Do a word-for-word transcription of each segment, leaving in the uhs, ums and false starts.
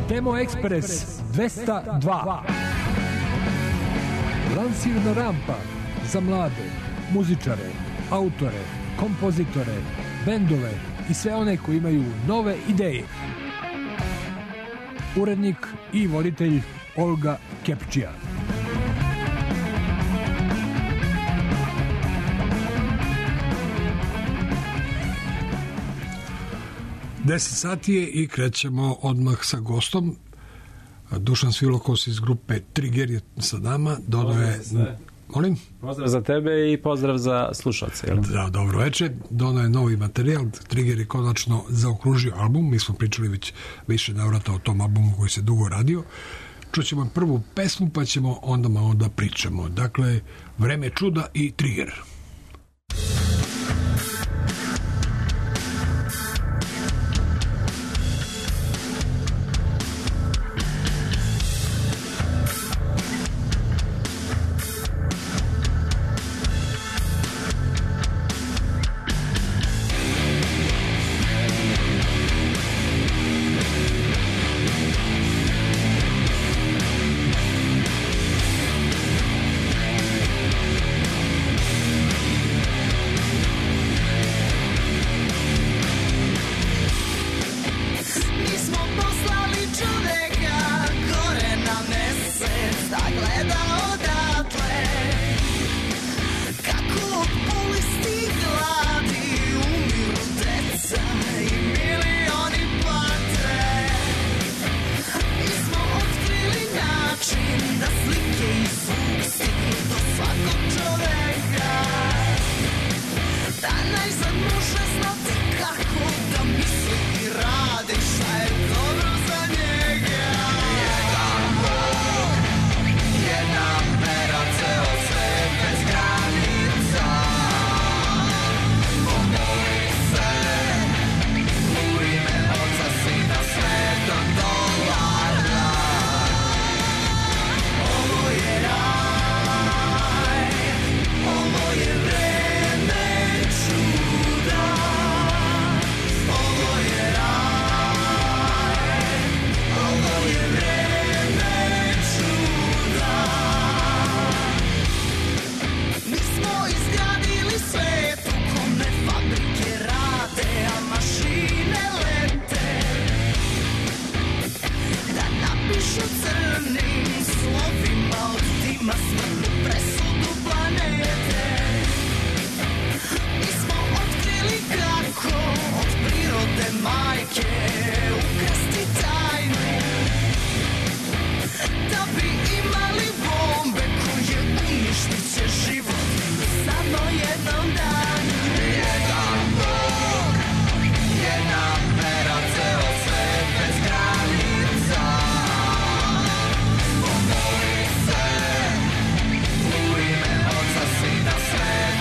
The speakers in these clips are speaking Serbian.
Demo Express dvesta dva. Lansirna rampa za mlade, muzičare, autore, kompozitore, bendove i sve one koji imaju nove ideje. Urednik i voditelj Olga Kepčija. deset sati je i krećemo odmah sa gostom. Dušan Svilokos iz grupe Trigger je sa nama. Dodao je... Molim? Pozdrav za tebe i pozdrav za slušalce. Da, dobro večer. Dodao je novi materijal. Trigger je konačno zaokružio album. Mi smo pričali već više navrata o tom albumu koji se dugo radio. Čućemo prvu pesmu pa ćemo onda malo da pričamo. Dakle, Vreme čuda i Trigger.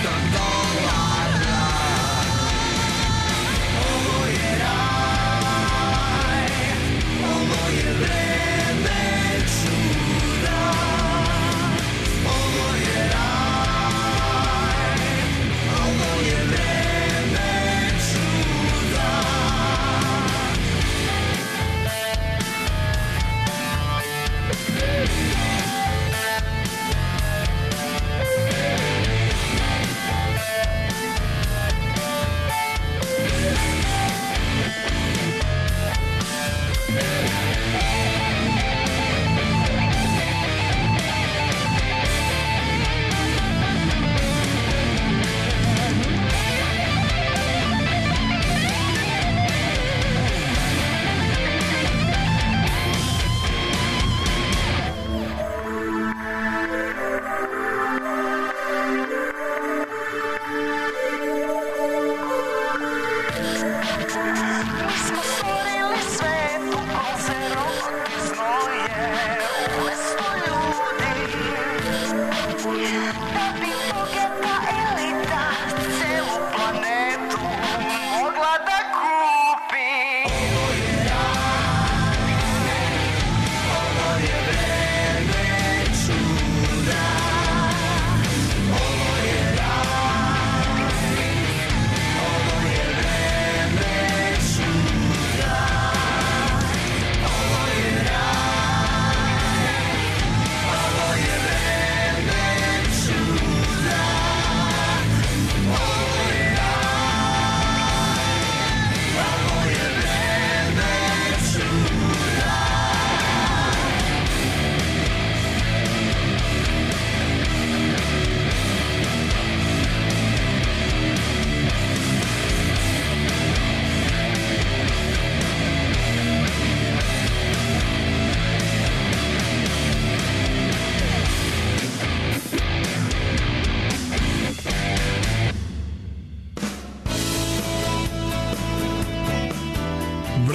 Ovo je raj.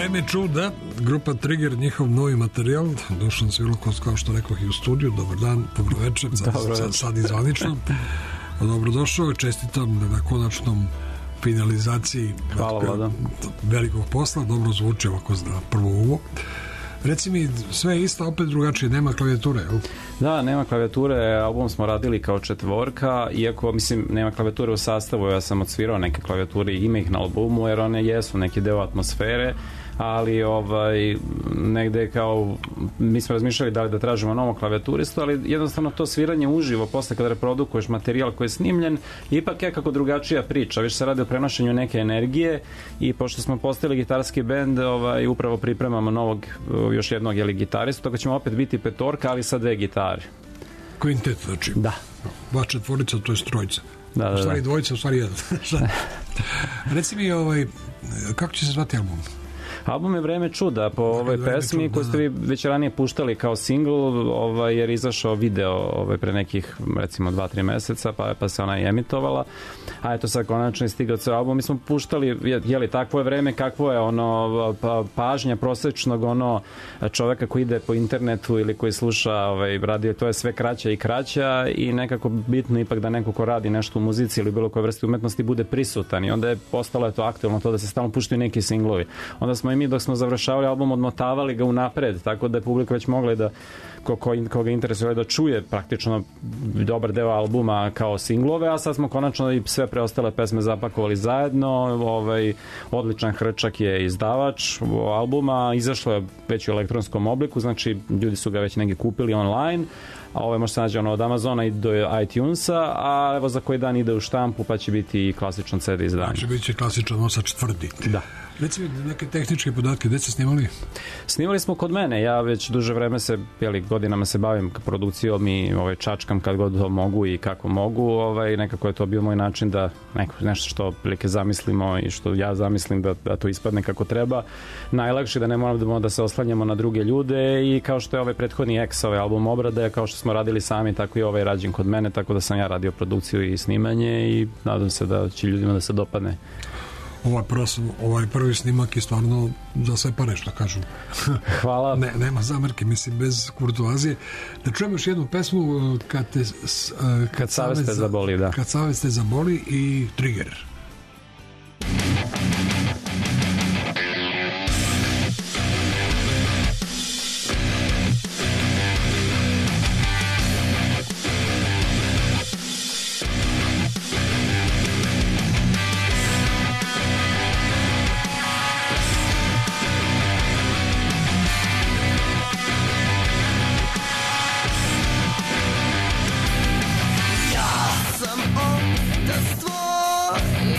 Vreme čuda, grupa Trigger, njihov novi materijal, Dušan Svilokos, kao što rekao i u studiju, dobar dan, dobro večer, sad, sad, sad i zvanično. Dobrodošao, čestitam na konačnom finalizaciji Hvala, velikog posla, dobro zvuči ovako za prvo uvo. Reci mi, sve je isto, opet drugačije, nema klavijature, jel? Da, nema klavijature, album smo radili kao četvorka, iako, mislim, nema klavijature u sastavu, ja sam odsvirao neke klavijature i ima ih na albumu, jer one jesu neki deo atmosfere, ali ovaj, negde kao, mi smo razmišljali da li da tražimo novo klavijaturistu, ali jednostavno to sviranje uživo, posle kada reprodukuješ materijal koji je snimljen, ipak je kako drugačija priča, više se radi o prenošenju neke energije i pošto smo postali gitarski bend, ovaj, upravo pripremamo novog, još jednog jeli gitaristu, tako ćemo opet biti petorka, ali sa dve gitare. Quintet, znači? Da. Dva četvorica, to je trojica. Da, da, da. U stvari dvojica, u stvari jedan. Reci mi, ovaj, kako će se zvati album? Album je Vreme čuda po ovoj pesmi čuda, koju ste vi već ranije puštali kao singl, ovaj, jer izašao video ovaj, pre nekih recimo dva tri meseca, pa, pa se ona i emitovala, a eto sad konačno je stigao ceo album. Mi smo puštali, jeli, takvo je vreme, kakvo je ono pa, pažnja prosečnog ono čoveka koji ide po internetu ili koji sluša ovaj, radio, to je sve kraća i kraća i nekako bitno ipak da neko ko radi nešto u muzici ili bilo koje vrste umetnosti bude prisutan i onda je postalo je to aktualno to da se stalno puštaju neki singlovi. Onda smo i mi dok smo završavali album odmotavali ga unapred, tako da je publika već mogla da ko, ko, koga interesuje da čuje praktično dobar deo albuma kao singlove, a sad smo konačno i sve preostale pesme zapakovali zajedno. Ovaj, odličan Hrčak je izdavač albuma, izašlo je već u elektronskom obliku, znači ljudi su ga već negdje kupili online, a ovo može se nađe ono od Amazona i do iTunesa, a evo za koji dan ide u štampu pa će biti i klasičan C D izdanje. Znači bit će klasičan nosač tvrdi. Da. Reci mi neke tehničke podatke, gde ste snimali? Snimali smo kod mene, ja već duže vreme se, jeli, godinama se bavim produkcijom i ovaj, čačkam kad god to mogu i kako mogu, ovaj, nekako je to bio moj način da neko, nešto što prilike zamislimo i što ja zamislim da, da to ispadne kako treba. Najlakše da ne moramo da se oslanjamo na druge ljude i kao što je ovaj prethodni X, ovaj album obrade, kao što smo radili sami, tako i ovaj rađen kod mene, tako da sam ja radio produkciju i snimanje i nadam se da će ljudima da se dopadne. Ovaj, pros, ovaj prvi snimak je stvarno za sve pare, što kažu. Hvala. Ne, nema zamerke, mislim, bez kurtoazije. Da čujemo još jednu pesmu kad te... S, kad, kad savest te zaboli, da. Kad savest te zaboli i Trigger. Sam opet tvoj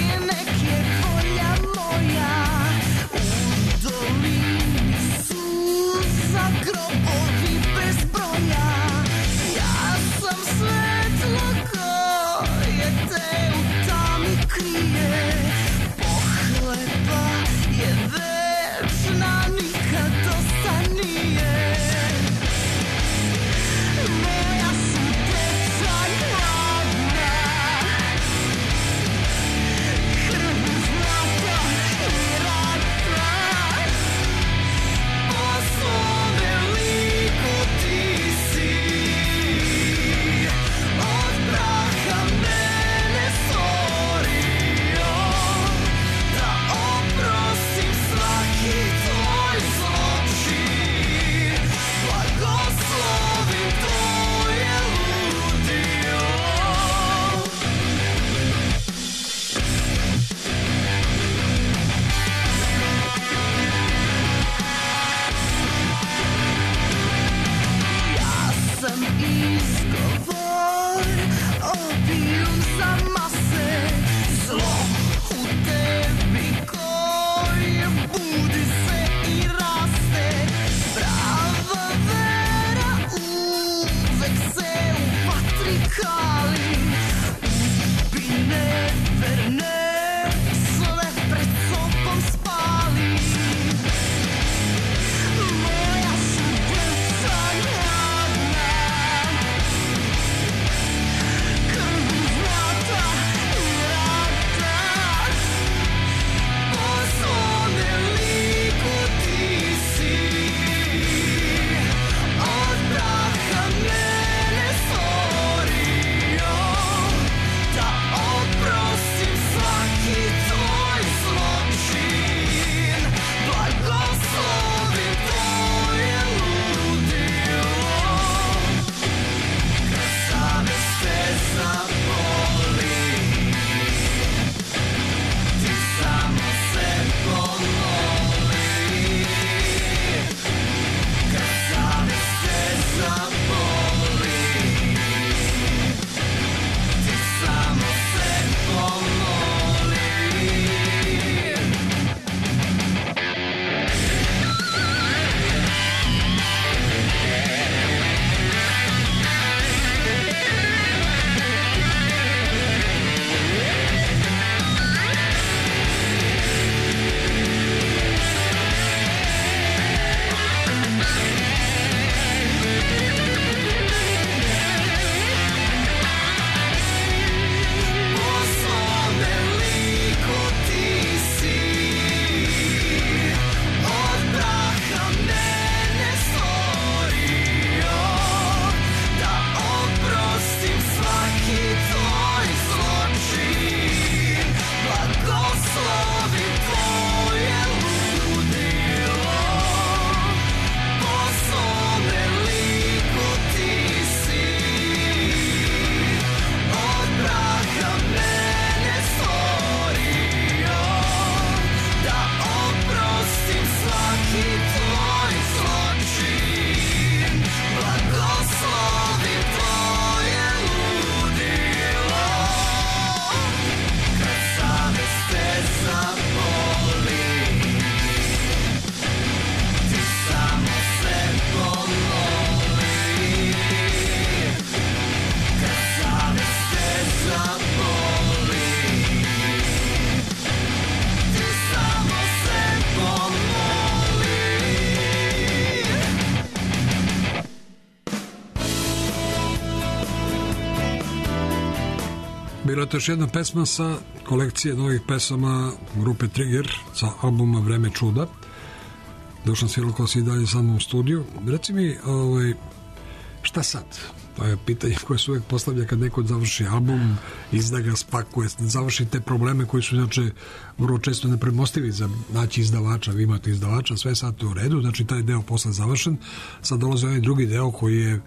Bila je to još jedna pesma sa kolekcije novih pesama grupe Trigger sa albuma Vreme čuda. Dušan Svilakov i dalje samo u studiju. Reci mi, ovaj, šta sad? To je pitanje koje se uvek postavlja kad neko završi album, izda ga, spakuje, završi te probleme koji su inače vrlo često nepremostivi za naći izdavača. Vi imate izdavača, sve sad u redu, znači taj deo posle završen. Sad dolazi onaj drugi deo koji je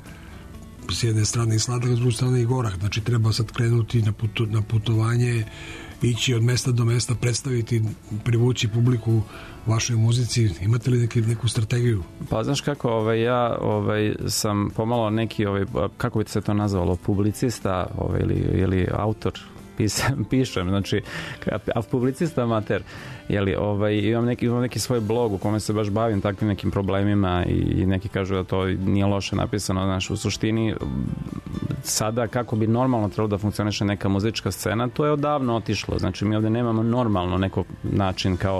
s jedne strane i sladak, s druge strane i gorak. Znači treba sad krenuti na, putu, na putovanje, ići od mesta do mesta, predstaviti, privući publiku vašoj muzici. Imate li neki, neku strategiju? Pa znaš kako, ovaj, ja ovaj, sam pomalo neki, ovaj, kako bi se to nazvalo, publicista ovaj, ili, ili autor, Pisam, pišem, znači a publicista amater, jeli, ovaj, imam, neki, imam neki svoj blog u kome se baš bavim takvim nekim problemima i, i neki kažu da to nije loše napisano, znači u suštini sada kako bi normalno trebalo da funkcioniše neka muzička scena, to je odavno otišlo, znači mi ovde nemamo normalno neko način kao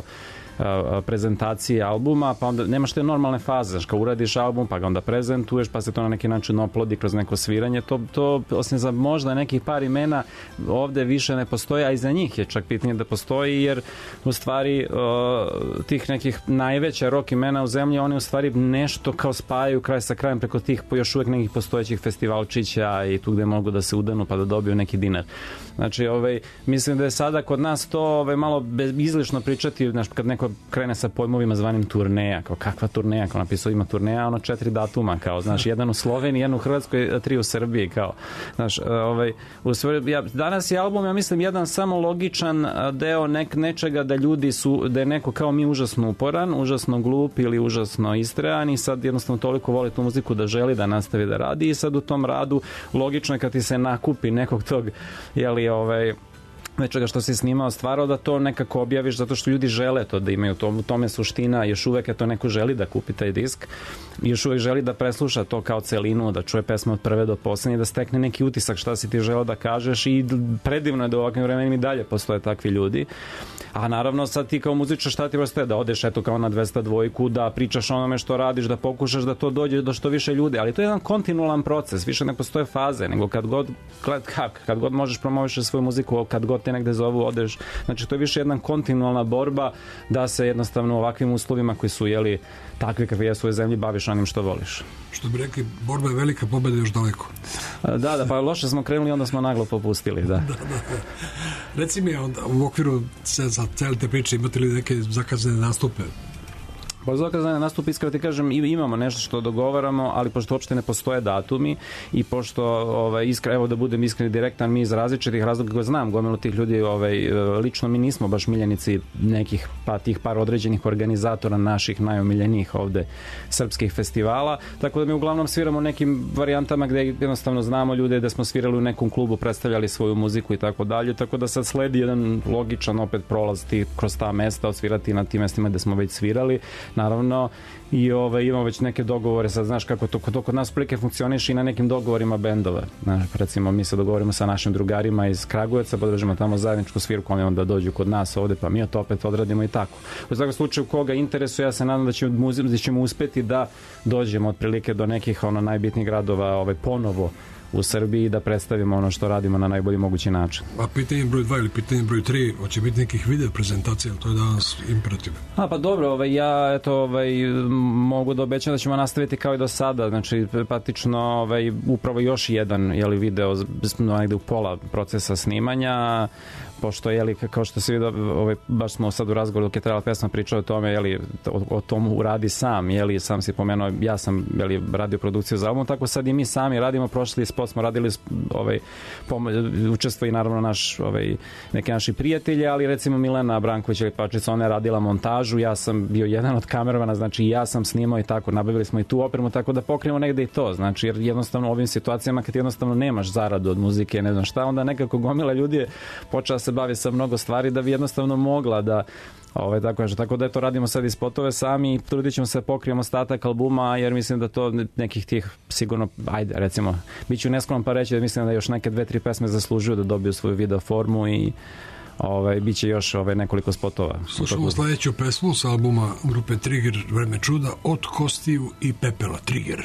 prezentacije albuma, pa onda nemaš te normalne faze, znači kao uradiš album, pa ga onda prezentuješ, pa se to na neki način oplodi kroz neko sviranje, to, to osim za možda nekih par imena ovde više ne postoji, a i za njih je čak pitanje da postoji, jer u stvari uh, tih nekih najveća rock imena u zemlji, oni u stvari nešto kao spajaju kraj sa krajem preko tih još uvek nekih postojećih festivalčića i tu gde mogu da se udanu pa da dobiju neki dinar. Znači, ovaj, mislim da je sada kod nas to ovaj, malo bez, izlišno pričati, znači, kad neko krene sa pojmovima zvanim turneja, kao kakva turneja, kao napisao ima turneja, ono četiri datuma, kao, znaš, jedan u Sloveniji, jedan u Hrvatskoj, tri u Srbiji, kao, znaš, ovaj, u stvari, ja, danas je album, ja mislim, jedan samo logičan deo nek, nečega da ljudi su, da je neko kao mi užasno uporan, užasno glup ili užasno istrean i sad jednostavno toliko voli tu muziku da želi da nastavi da radi i sad u tom radu logično je kad ti se nakupi nekog tog, jeli, ovaj, nečega što si snimao stvarao da to nekako objaviš zato što ljudi žele to da imaju, to, u tome suština, još uvek je to neko želi da kupi taj disk, još uvek želi da presluša to kao celinu, da čuje pesmu od prve do poslednje, da stekne neki utisak šta si ti želeo da kažeš i predivno je da u ovakvim vremenima i dalje postoje takvi ljudi. A naravno sad ti kao muzičar šta ti prostaje da odeš eto kao na dvesta dvojku, da pričaš o onome što radiš, da pokušaš da to dođe do što više ljudi, ali to je jedan kontinualan proces, više ne postoje faze, nego kad god, kad, kad god možeš promovišeš svoju muziku, kad god te negde zovu, odeš, znači to je više jedna kontinualna borba da se jednostavno u ovakvim uslovima koji su, jeli, takvi kakvi jesu u ovoj zemlji, baviš onim što voliš. Što bi rekli, borba je velika, pobeda još daleko. Da, da, pa loše smo krenuli, onda smo naglo popustili, da. da, da. Reci mi, onda, u okviru za cele te priče, imate li neke zakazane nastupe? Pa zakazane nastup, iskreno ti kažem, imamo nešto što dogovaramo, ali pošto uopšte ne postoje datumi i pošto, ovaj, iskre, evo da budem iskren i direktan, mi iz različitih razloga koji znam, gomilu tih ljudi, ovaj, lično mi nismo baš miljenici nekih, pa tih par određenih organizatora naših najomiljenijih ovde srpskih festivala, tako da mi uglavnom sviramo nekim varijantama gde jednostavno znamo ljude, da smo svirali u nekom klubu, predstavljali svoju muziku i tako dalje, tako da sad sledi jedan logičan opet prolaz ti kroz ta mesta, odsvirati na tim mestima gde smo već svirali. Naravno, i ovaj, imamo već neke dogovore, sad znaš kako to, to kod nas prilike funkcioniše i na nekim dogovorima bendova. Znaš, recimo, mi se dogovorimo sa našim drugarima iz Kragujevca, podržimo tamo zajedničku svirku, oni onda dođu kod nas ovde, pa mi to opet odradimo i tako. U svakom slučaju, koga interesuje, ja se nadam da ćemo, da ćemo uspeti da dođemo otprilike do nekih ono, najbitnijih gradova ovaj, ponovo u Srbiji da predstavimo ono što radimo na najbolji mogući način. A pitanje broj dva ili pitanje broj tri, hoće biti nekih video prezentacija, to je danas imperativ. A pa dobro, ovaj, ja eto, ovaj, mogu da obećam da ćemo nastaviti kao i do sada, znači praktično ovaj, upravo još jedan jeli, video negde u pola procesa snimanja, pošto, jeli, kao što se vidio, ovaj, baš smo sad u razgovoru dok je trebala pesma pričao o tome, jeli, o, o tomu uradi sam, jeli, sam si pomenuo, ja sam jeli, radio produkciju za album, tako sad i mi sami radimo, prošli spot smo radili, ovaj, učestvo i naravno naš, ovaj, neke naši prijatelji, ali recimo Milena Branković ili Pačica, ona je radila montažu, ja sam bio jedan od kameramana, znači ja sam snimao i tako, nabavili smo i tu opremu, tako da pokrijemo negde i to, znači jer jednostavno u ovim situacijama kad jednostavno nemaš zaradu od muzike, ne znam šta, onda nekako gomila ljudi je počela se bavi sa mnogo stvari da bi jednostavno mogla da Ove, tako, tako da eto radimo sad i spotove sami i trudit ćemo se da pokrijemo ostatak albuma jer mislim da to nekih tih sigurno, ajde recimo, bit ću neskroman pa reći da mislim da još neke dve, tri pesme zaslužuju da dobiju svoju video formu i ovaj, bit će još ovaj, nekoliko spotova. Slušamo sledeću pesmu sa albuma grupe Trigger, Vreme čuda, Od kostiju i pepela. Trigger.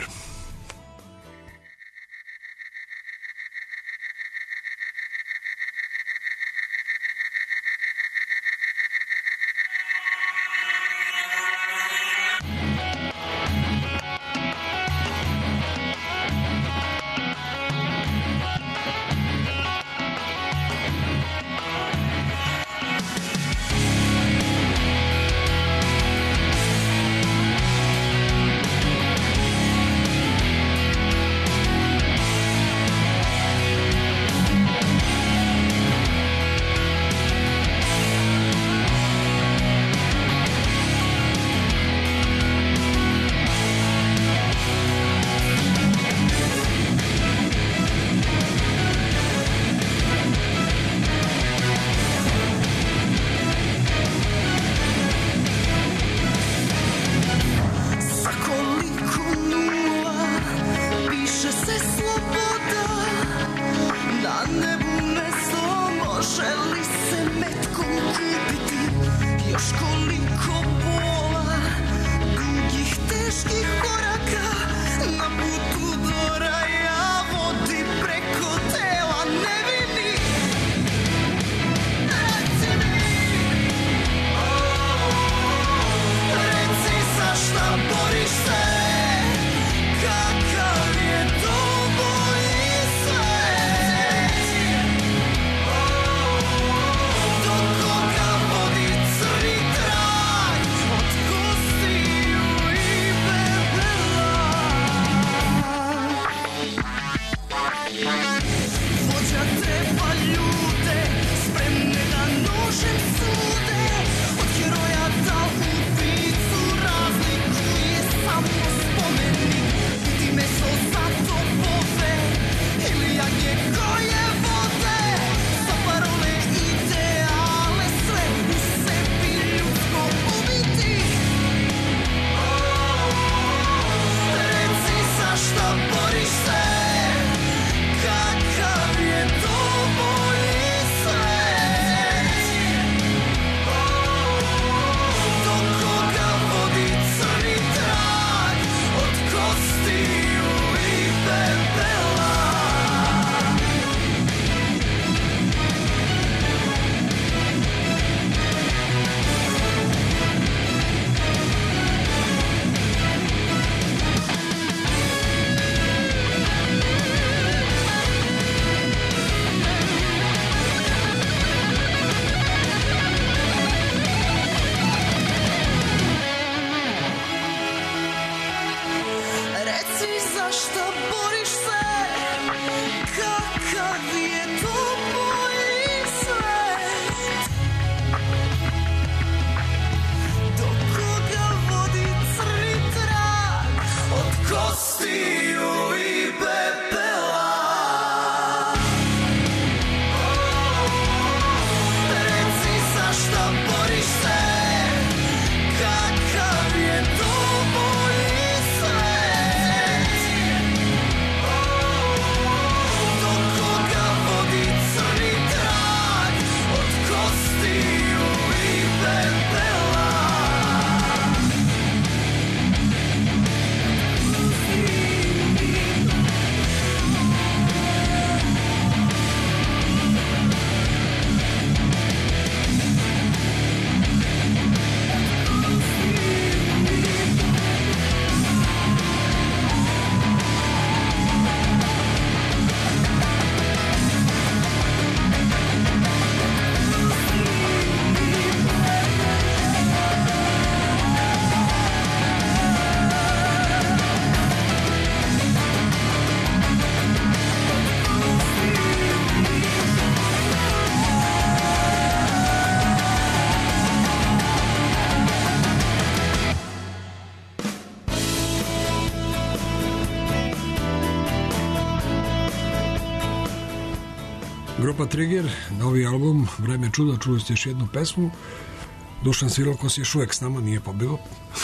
Grupa Trigger, novi album Vreme čuda, čuli ste još jednu pesmu. Dušan Svilokos je još uvek s nama, nije pobilo.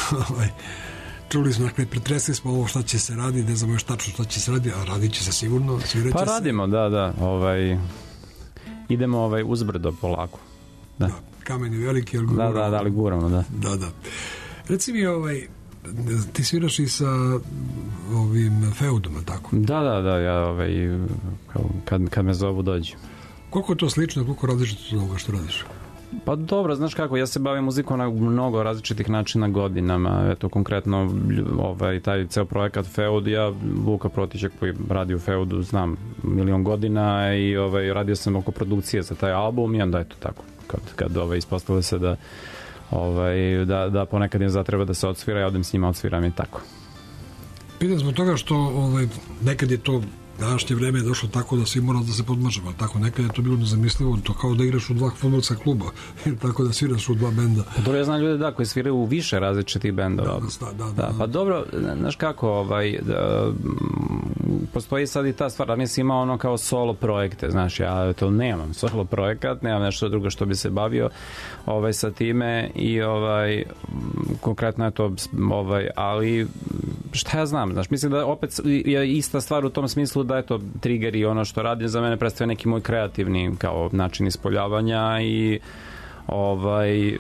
Čuli smo, dakle, pretresli smo ovo šta će se radi, ne znamo još tačno šta će se radi, a radit će se sigurno, svirat će pa radimo, se. da, da, ovaj, idemo ovaj, uzbrdo polako. Da. Da, kamen je veliki, ali guramo. Da, da, da, ali guramo, da. Da, da. Reci mi, ovaj, ti sviraš i sa ovim feudom, tako? Da, da, da, ja ovaj, kad, kad me zovu dođu. Koliko je to slično, koliko različito od ovoga što radiš? Pa dobro, znaš kako, ja se bavim muzikom na mnogo različitih načina godinama. Eto, konkretno, ovaj, taj ceo projekat Feud, ja Vuka Protićak koji radi u Feudu znam milion godina i ovaj, radio sam oko produkcije za taj album i onda eto tako, kad, kad ovaj, ispostavlja se da ovaj, da, da ponekad im zatreba da se odsvira, ja odem s njima odsviram i tako. Pitam zbog toga što ovaj, nekad je to današnje vreme je došlo tako da svi mora da se podmažemo, tako nekad je to bilo nezamislivo, to kao da igraš u dva fudbalska kluba, tako da sviraš u dva benda. Pa dobro, ja znam ljude da, koji sviraju u više različitih bendova. Da, da, da, da, da. Pa dobro, znaš kako, ovaj, da, postoji sad i ta stvar, da nisi imao ono kao solo projekte, znaš, ja to nemam solo projekat, nemam nešto drugo što bi se bavio ovaj, sa time i ovaj, konkretno je to, ovaj, ali šta ja znam, znaš, mislim da opet je ista stvar u tom smislu da je to Trigger i ono što radim za mene predstavlja neki moj kreativni kao način ispoljavanja i ovaj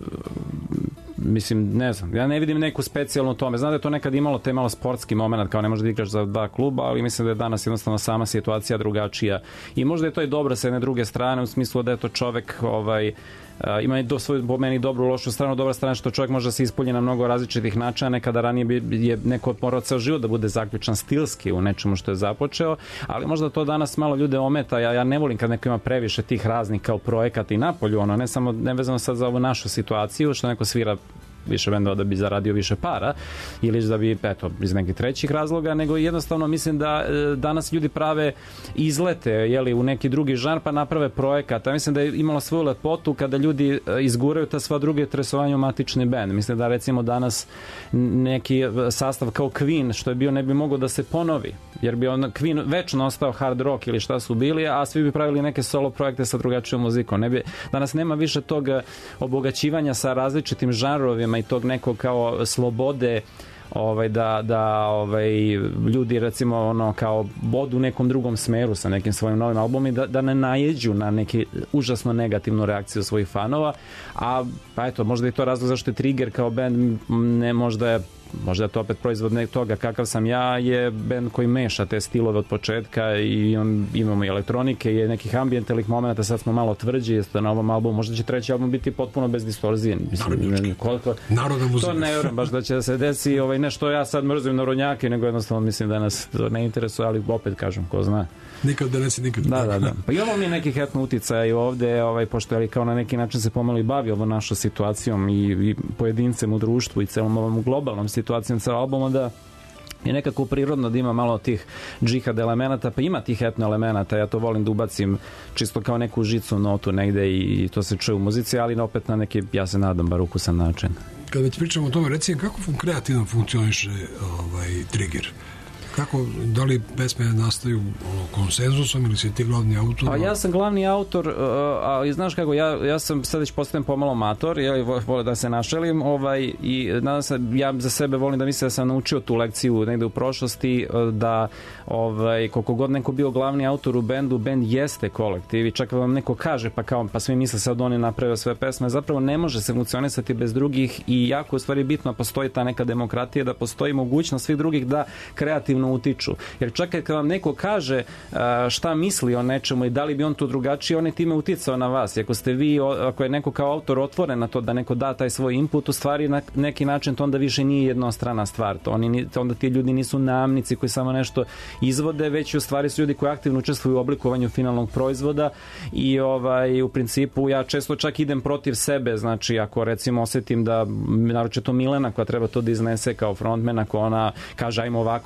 mislim, ne znam, ja ne vidim neku specijalnu tome, znam da je to nekad imalo te malo sportski moment, kao ne možeš da igraš za dva kluba, ali mislim da je danas jednostavno sama situacija drugačija i možda je to i dobro sa jedne druge strane u smislu da je to čovek ovaj Uh, ima i do svoju, po meni, dobru, lošu stranu. Dobra strana što čovjek može da se ispolji na mnogo različitih načina. Nekada ranije bi je neko morao ceo život da bude zaključan stilski u nečemu što je započeo, ali možda to danas malo ljude ometa. Ja, ja ne volim kad neko ima previše tih raznih kao projekata i napolju, ono, ne samo nevezano sad za ovu našu situaciju, što neko svira više bendova da bi zaradio više para ili da bi, eto, iz nekih trećih razloga, nego jednostavno mislim da e, danas ljudi prave izlete, jeli, u neki drugi žanr pa naprave projekat. Ja mislim da je imalo svoju lepotu kada ljudi e, izguraju ta sva druge interesovanja u matični bend. Mislim da recimo danas neki sastav kao Queen, što je bio, ne bi mogao da se ponovi, jer bi on Queen večno ostao hard rock ili šta su bili, a svi bi pravili neke solo projekte sa drugačijom muzikom. Ne bi, danas nema više tog obogaćivanja sa različitim žanrovima i tog nekog kao slobode ovaj da da ovaj ljudi recimo ono kao bodu u nekom drugom smeru sa nekim svojim novim albumom i da da ne najeđu na neke užasno negativnu reakciju svojih fanova, a pa eto možda je to razlog zašto je Trigger kao bend ne možda je možda je to opet proizvod nekog toga kakav sam ja, je bend koji meša te stilove od početka i on, imamo i elektronike i nekih ambijentalnih momenta, sad smo malo tvrđi jeste na ovom albumu, možda će treći album biti potpuno bez distorzije. Mislim, koliko, narodna muzika. To ne vjerujem baš da će da se desi ovaj, ne što ja sad mrzim narodnjake, nego jednostavno mislim da nas to ne interesuje, ali opet kažem, ko zna. Nikad da nesi nikad. Da, da, da. Pa imamo mi nekih etno uticaja i ovde, ovaj, pošto je kao na neki način se pomalo i bavi ovo našo situacijom i, i pojedincem u društvu i celom ovom globalnom situacijom celog albuma, da je nekako prirodno da ima malo tih džihad elemenata, pa ima tih etno elemenata, ja to volim da ubacim čisto kao neku žicu notu negde i to se čuje u muzici, ali opet na neki, ja se nadam, bar ukusan način. Kad već pričamo o tome, reci kako kreativno funkcioniše ovaj, Trigger? Kako, da li pesme nastaju ono, konsenzusom ili si ti glavni autor? Pa ja sam glavni autor, ali znaš kako, ja, ja sam sad već postajem pomalo mator, ja volim da se našelim ovaj, i nadam se, ja za sebe volim da mislim da sam naučio tu lekciju negde u prošlosti, da ovaj, koliko god neko bio glavni autor u bendu, bend jeste kolektiv i čak vam neko kaže pa kao, pa svi misle sad oni napravio sve pesme, zapravo ne može se funkcionisati bez drugih i jako u stvari bitno postoji ta neka demokratija, da postoji mogućnost svih drugih da kreativno utiču. Jer čak kad vam neko kaže šta misli o nečemu i da li bi on tu drugačije, on je time uticao na vas. I ako ste vi, ako je neko kao autor otvoren na to da neko da taj svoj input, u stvari na neki način to onda više nije jednostrana stvar. To oni, onda ti ljudi nisu namnici koji samo nešto izvode, već u stvari su ljudi koji aktivno učestvuju u oblikovanju finalnog proizvoda i ovaj, u principu ja često čak idem protiv sebe, znači ako recimo osetim da naročito Milena koja treba to da iznese kao frontman, ako ona kaže ajmo ovako, ajmo ona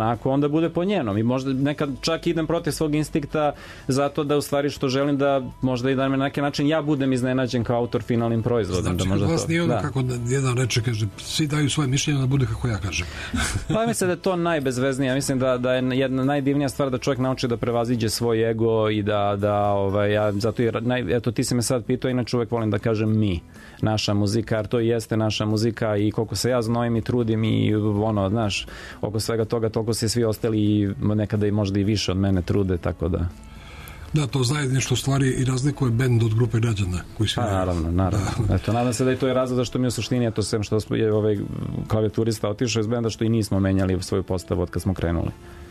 onako, onda bude po njenom i možda nekad čak idem protiv svog instinkta zato da u stvari što želim da možda i da na neki način ja budem iznenađen kao autor finalnim proizvodom. Znači, da možda vas to, nije ono da. kako jedan reče, kaže, svi daju svoje mišljenje, da bude kako ja kažem. Pa mislim da je to najbezveznije. Mislim da, da je jedna najdivnija stvar da čovjek nauči da prevaziđe svoj ego i da, da ovaj, ja, zato jer, naj, eto ti si me sad pitao, inače uvek volim da kažem mi, naša muzika, jer to jeste naša muzika i koliko se ja znojim i trudim i ono, znaš, oko svega toga toliko se svi ostali i nekada i možda i više od mene trude, tako da... Da, to zajedništvo stvari i razlikuje bend od grupe građana koji svi... Pa, naravno, naravno. Da. Eto, nadam se da je to je razlog zašto mi u suštini, eto, sem što je ovaj klavijaturista otišao iz benda, što i nismo menjali svoju postavu od kad smo krenuli.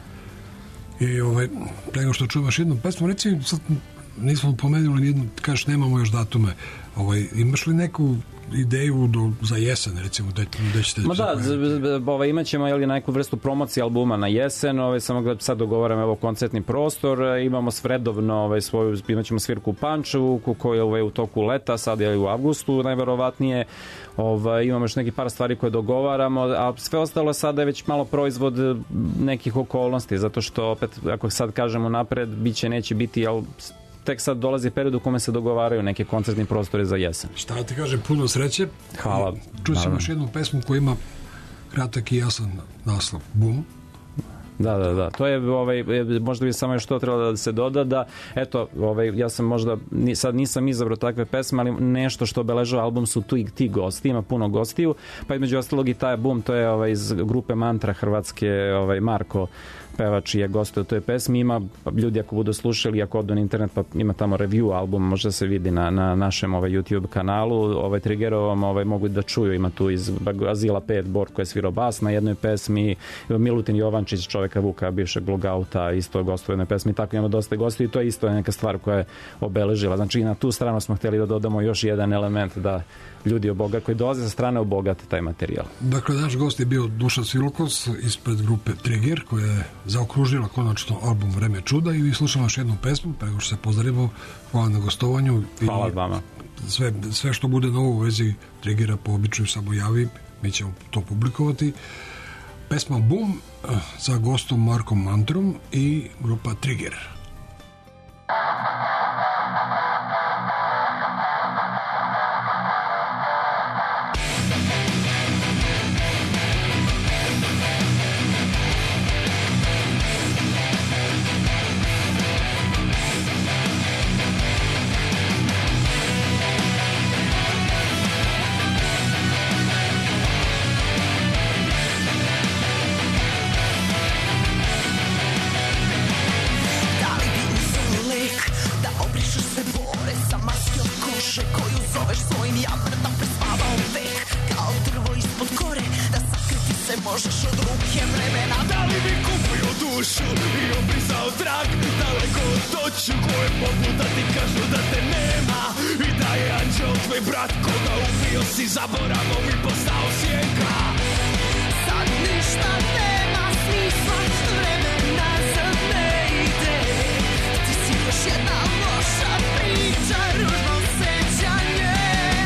I ovaj, prego što čujem još jednu pesmu, reci, sad nismo pomenuli jednu, kažeš, nemamo još datume, ovaj, imaš li neku ideju do, za jesen, recimo, da, da ćete... Ma da, ovaj, imat ćemo jeli, neku vrstu promocije albuma na jesen, ovaj, samo da sad dogovaram evo, koncertni prostor, imamo sredovno ovaj, svoju, imat ćemo svirku u Pančevu, koja je ovaj, u toku leta, sad je u avgustu najverovatnije, ovaj, imamo još neki par stvari koje dogovaramo, a sve ostalo sada je već malo proizvod nekih okolnosti, zato što opet, ako sad kažemo napred, biće, neće biti, ali tek sad dolazi period u kome se dogovaraju neke koncertni prostore za jesen. Šta ti kažem, puno sreće. Hvala. Čućemo još jednu pesmu koja ima kratak i jasan naslov. Bum. Da, da, da. To je, ovaj, možda bi samo još to trebalo da se doda, da, eto, ovaj, ja sam možda, sad nisam izabrao takve pesme, ali nešto što obeležava album su tu i ti gosti, ima puno gostiju, pa između ostalog i taj Bum, to je ovaj, iz grupe Mantra Hrvatske, ovaj, Marko, pevač je gostio u toj pesmi, ima ljudi ako budu slušali, ako odu na internet, pa ima tamo review album, možda se vidi na, na našem ovaj, YouTube kanalu, ovaj, Triggerovom, ovaj, mogu da čuju, ima tu iz Azila pet Bor koji je svirao bas na jednoj pesmi, Milutin Jovančić, čoveka Vuka, bivšeg Logauta, isto je gostio u jednoj pesmi, tako imamo dosta gosti i to je isto neka stvar koja je obeležila, znači i na tu stranu smo htjeli da dodamo još jedan element da ljudi oboga, koji dolaze sa strane obogate taj materijal. Dakle, naš gost je bio Dušan Svilokos ispred grupe Trigger, koja je zaokružila konačno album Vreme čuda i slušamo još jednu pesmu, pa još se pozdravimo, hvala na gostovanju. Hvala vama. Sve, sve što bude novo u vezi Triggera po običaju samo javi, mi ćemo to publikovati. Pesma Bum sa gostom Markom Mantrom i grupa Trigger. Možeš od ruke vremena. Da li bi kupio dušu i obrisao trag daleko od toću koje mogu da ti kažu da te nema i da je anđel tvoj brat koga ubio si zaboravom i postao sjenka. Sad ništa nema smisla, vreme nazad ne ide. Ti si još jedna loša priča, ružno sećanje.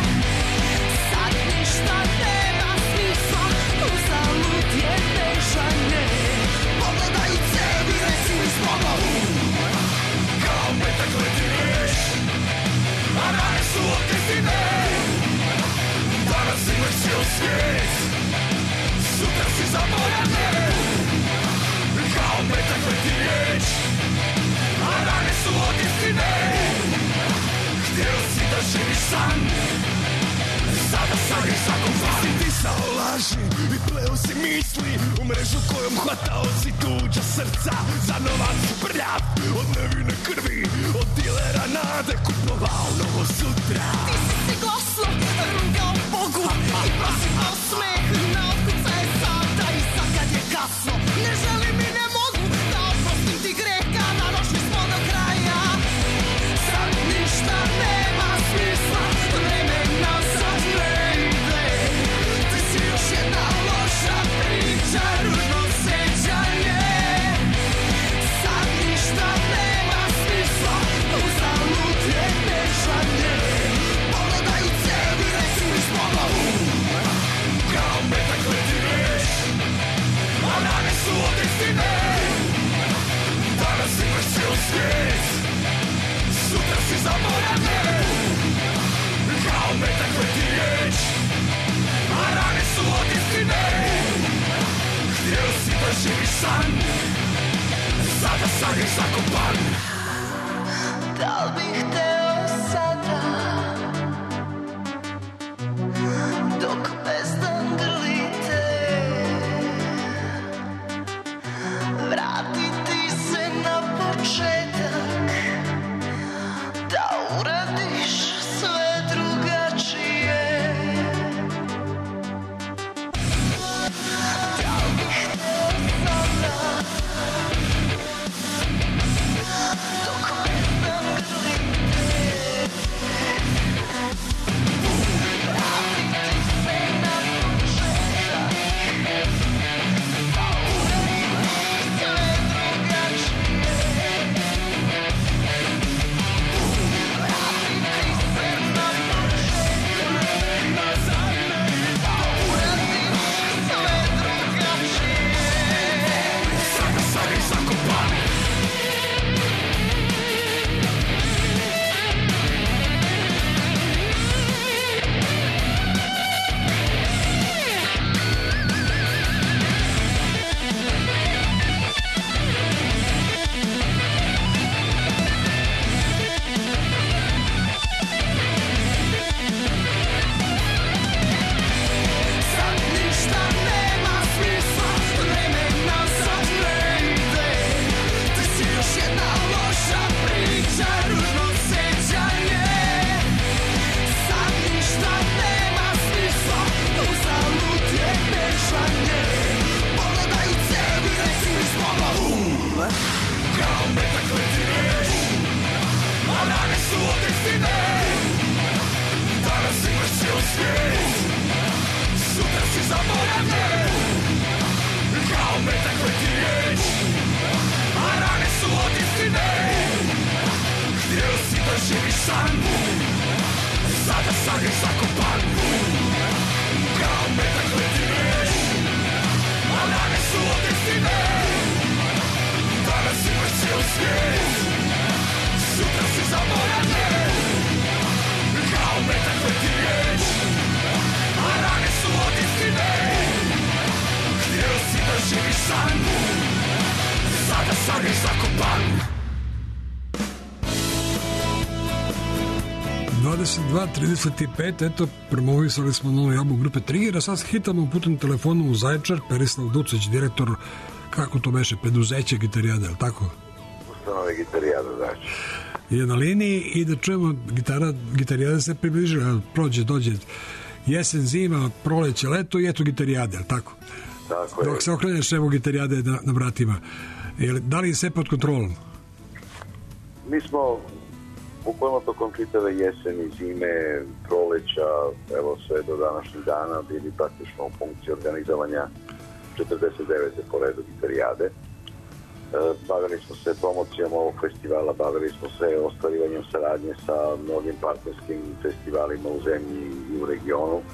Sad ništa nema smisla, uzalud je bežanje. Pogledaj u sebi, reci mi zbogom. Kao metak leti riječ, a rane su okresine. Danas imaš cijel svijet, sutra si zaboravljen. Kao metak leti riječ, a rane su okresine. Htio si da živiš san, sada saniš svakom van. Si disao laži i pleo si misli u mrežu kojom hvatao si tuđa srca. Za novac prljav od nevine krvi, od dilera nade kupovao novo sutra. Ti si si glasno rugao Bogu i prosipao smeh na otkucaje sada i sad kad je kasno. Ne želim i ne mogu da oprostim ti greha, da došli smo do kraja. Sad ništa nema smisla, vreme nazad ne ide. Ti si još jedna loša priča, ružno sećanje. Sad ništa nema smisla, uzalud je bežanje. Pogledaj u sebi, reci mi zbogom. Kao metak kao metak leti riječ, a rane su od istine. Htio si da živiš san, sada sad je zakopan. Da li bih hteo sada, dok bezdan grlite, vratiti se na početak, da uradiš sve drugačije. Da li bih hteo sada, dok bezdan grlite, vratiti se na početak, da uradiš sve drugačije. Vratiti se na početak, nazad ne, da uradiš sve drugačije. Sada sad je zakopan. Sad ništa nema smisla, vreme nazad ne ide. Ti si još jedna loša priča, ružno sećanje. Sad ništa nema smisla, uzalud je bežanje. Pogledaj u cevi, reci mi slova um, kao metak leti riječ, a rane su od istine. Danas imaš cijeli svijet, sutra si zaboravljen. Kao metak leti riječ, a rane su od istine. Htio si da živiš san, sada sad je zakopan. Kao metak leti riječ, a rane su od istine. Danas imaš cijeli svijet, sutra si zaboravljen. Kao metak leti riječ, a rane su od istine. Htio si da živiš san, sada sad je zakopan. dvadeset dva trideset pet, eto, promovisali smo novi album grupe Trigger, a sad hitamo putem telefonu u Zaječar, Perislav Ducić, direktor, kako to beše, preduzeće Gitarijade, je li tako? Ustanove Gitarijade, znači. Je na liniji i da čujemo, gitara, Gitarijada se približila, prođe, dođe jesen, zima, proleće, leto i eto Gitarijade, je li tako? Tako je. Dok se okreneš, evo Gitarijade na, na vratima. Je li, da li je sve pod kontrolom? Mi smo bukvalno tokom čitave jeseni, zime, proleća, evo sve do današnjih dana bili praktično u funkciji organizovanja četrdeset devete po redu Gitarijade. E, bavili smo se promocijama ovog festivala, bavili smo se ostvarivanjem saradnje sa mnogim partnerskim festivalima u zemlji i u regionu. E,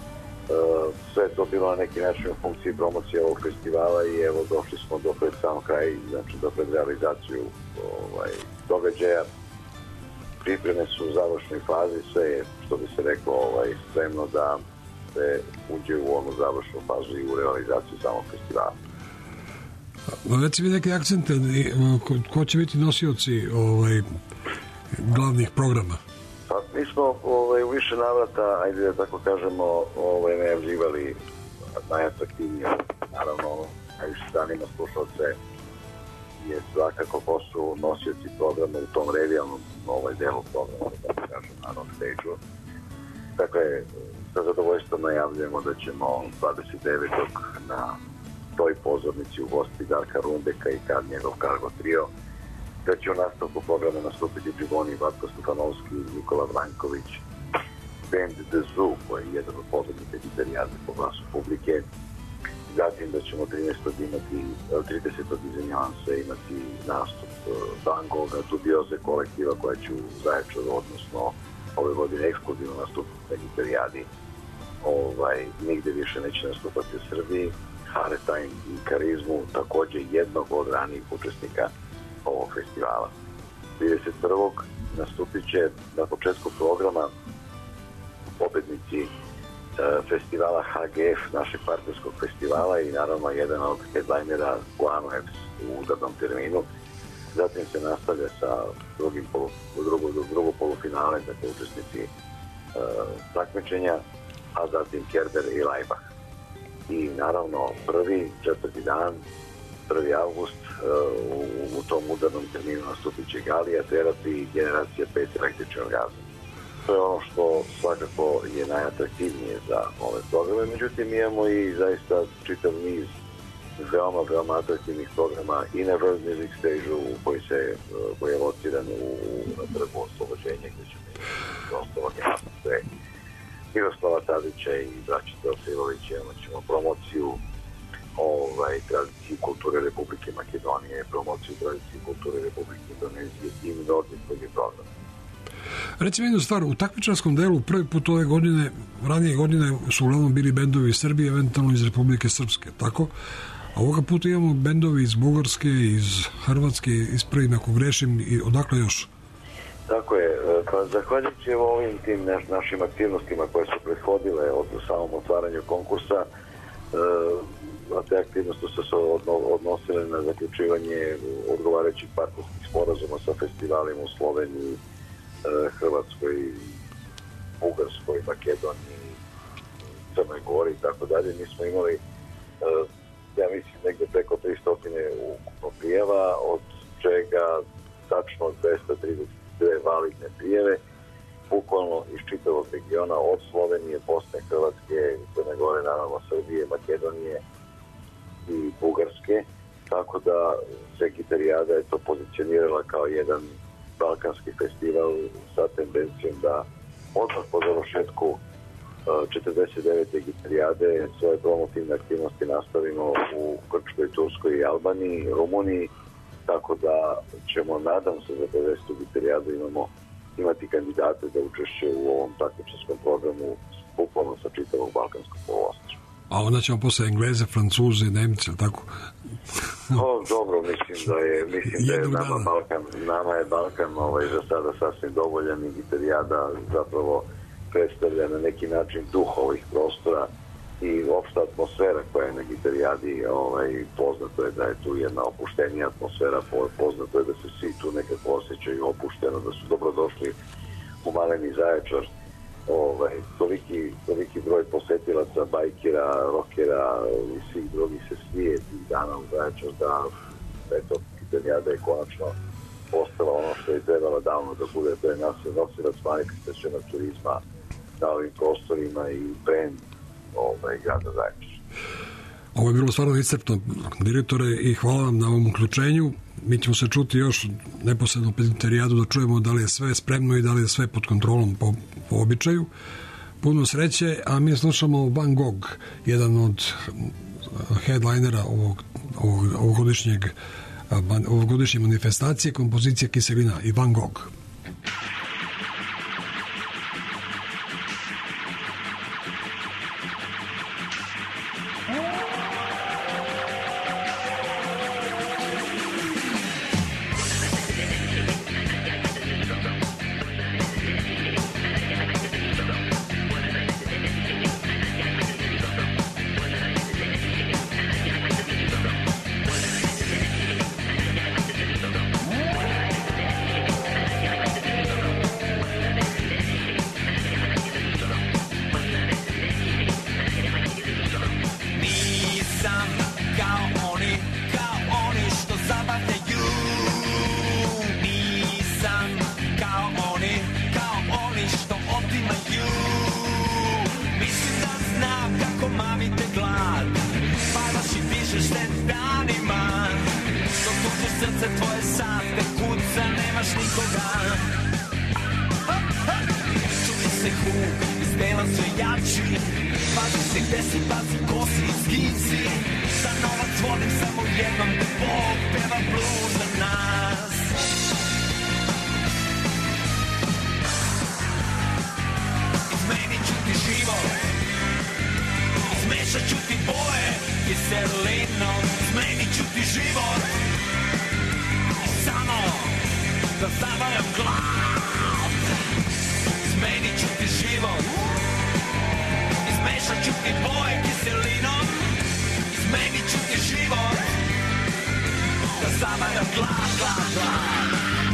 sve je to bilo na neki način u funkciji promocije ovog festivala i evo došli smo do pred sam kraj, znači do pred realizaciju ovaj, događaja. Pripreme su u završnoj fazi, sve je, što bi se reklo, ovaj, spremno da se uđe u onu završnu fazu i u realizaciju samog festivala. Reci mi neke akcente, ko, ko će biti nosioci ovaj, glavnih programa? Pa, mi smo ovaj, u više navrata, ajde da tako kažemo, ovaj, najavljivali najatraktivnije, naravno, najviše zanima slušalce je svakako ko su nosioci programa u tom revijalnom ovaj delu programa, da tako kažem, na rock stage-u. Dakle, sa zadovoljstvom najavljujemo da ćemo dvadeset devetog na toj pozornici u gosti Darka Rundeka i kad njegov Cargo Trio, da će u nastavku programa nastupiti Dživoni, Vatko Stufanovski, Nikola Vranković, band The Zoo, koji je jedan od pobednika Gitarijade po glasu publike. Zatim da ćemo trinaestog imati, tridesetog izvinjavam se, imati nastup Van Gogha, Dubioze kolektiva koja će u Zaječaru, odnosno ove godine ekskluzivno nastupiti na Gitarijadi. Ovaj, nigde više neće nastupati u Srbiji. Haretajn i Karizmu, takođe jednog od ranijih učesnika ovog festivala. trideset prvog nastupit će na početku programa pobednici festivala H G F, našeg partnerskog festivala i naravno jedan od headlinera Guano Apps u udarnom terminu. Zatim se nastavlja sa drugim polu, drugo, drugo polufinale, dakle učesnici uh, takmičenja, a zatim Kerber i Laibach. I naravno prvi, četvrti dan, prvi avgust, uh, u, u tom udarnom terminu nastupit će Galija, Therapy i Generacija pet električni orgazam. To je ono što svakako je najatraktivnije za ove programe, međutim imamo i zaista čitav niz veoma, veoma atraktivnih programa i na World Music Stage-u koji, se, koji je lociran u, na trgu oslobođenja gdje ćemo imati ostalog jasnoste Miroslava Tadića i braća Teosilovića. Imat ćemo promociju ovaj, tradicije kulture Republike Makedonije, promociju tradicije kulture Republike Indonezije i mnogi drugi program. Recimo jednu stvar, u takmičarskom delu prvi put ove godine, ranije godine su uglavnom bili bendovi iz Srbije, eventualno iz Republike Srpske, tako? A ovoga puta imamo bendovi iz Bugarske, iz Hrvatske, ispravim ako grešim, i odakle još? Tako je, pa zahvaljujući ovim tim naš, našim aktivnostima koje su prethodile od samom otvaranju konkursa, a te aktivnosti su se odnosile na zaključivanje odgovarajućih partnerskih sporazuma sa festivalima u Sloveniji, Hrvatskoj, Bugarskoj, Makedoniji, Crnoj Gori i tako dalje. Mi smo imali, ja mislim, negde preko tristo ukupno prijava, od čega tačno dvesta trideset dve validne prijeve, bukvalno iz čitavog regiona, od Slovenije, Bosne, Hrvatske, Crne Gore, naravno Srbije, Makedonije i Bugarske, tako da Sekitarijada je to pozicionirala kao jedan balkanski festival sa tendencijom da odmah po završetku četrdeset devete Gitarijade svoje promotivne aktivnosti nastavimo u Grčkoj, Turskoj i Albaniji, Rumuniji, tako da ćemo, nadam se, za pedesetu Gitarijadu imamo imati kandidate za učešće u ovom takmičarskom programu bukvalno sa čitavog balkanskog poluostrva. A onda ćemo posle Engleze, Francuze i Nemce, tako? O, dobro, mislim da je, mislim da je nama Balkan, nama je Balkan ovaj, za sada sasvim dovoljan i Gitarijada zapravo predstavlja na neki način duh ovih prostora i opšta atmosfera koja je na Gitarijadi, ovaj, poznato je da je tu jedna opuštenija atmosfera, poznato je da se svi tu nekako osjećaju opušteno, da su dobrodošli u Maleni Zaječar. Ovaj, toliki, toliki broj posetilaca, bajkera, rokera i svih drugih se smije tih dana u Zaječar da eto, Gitarijada je konačno postala ono što je trebala davno da bude, to je nosilac manifestacionog turizma na ovim prostorima i brend ovaj, grada Zaječar. Ovo je bilo stvarno iscrpno, direktore, i hvala vam na ovom uključenju. Mi ćemo se čuti još neposredno pred Gitarijadu da čujemo da li je sve spremno i da li je sve pod kontrolom po, po običaju. Puno sreće, a mi slušamo Van Gogh, jedan od headlinera ovog, ovog, ovogodišnjeg, ovogodišnje manifestacije, kompozicija Kiselina i Van Gogh. Da zavaram glav, zmenit ću ti život. Izmešat ću ti boje kiselinom, izmenit ću ti život, da zamaram glad, glad, glad.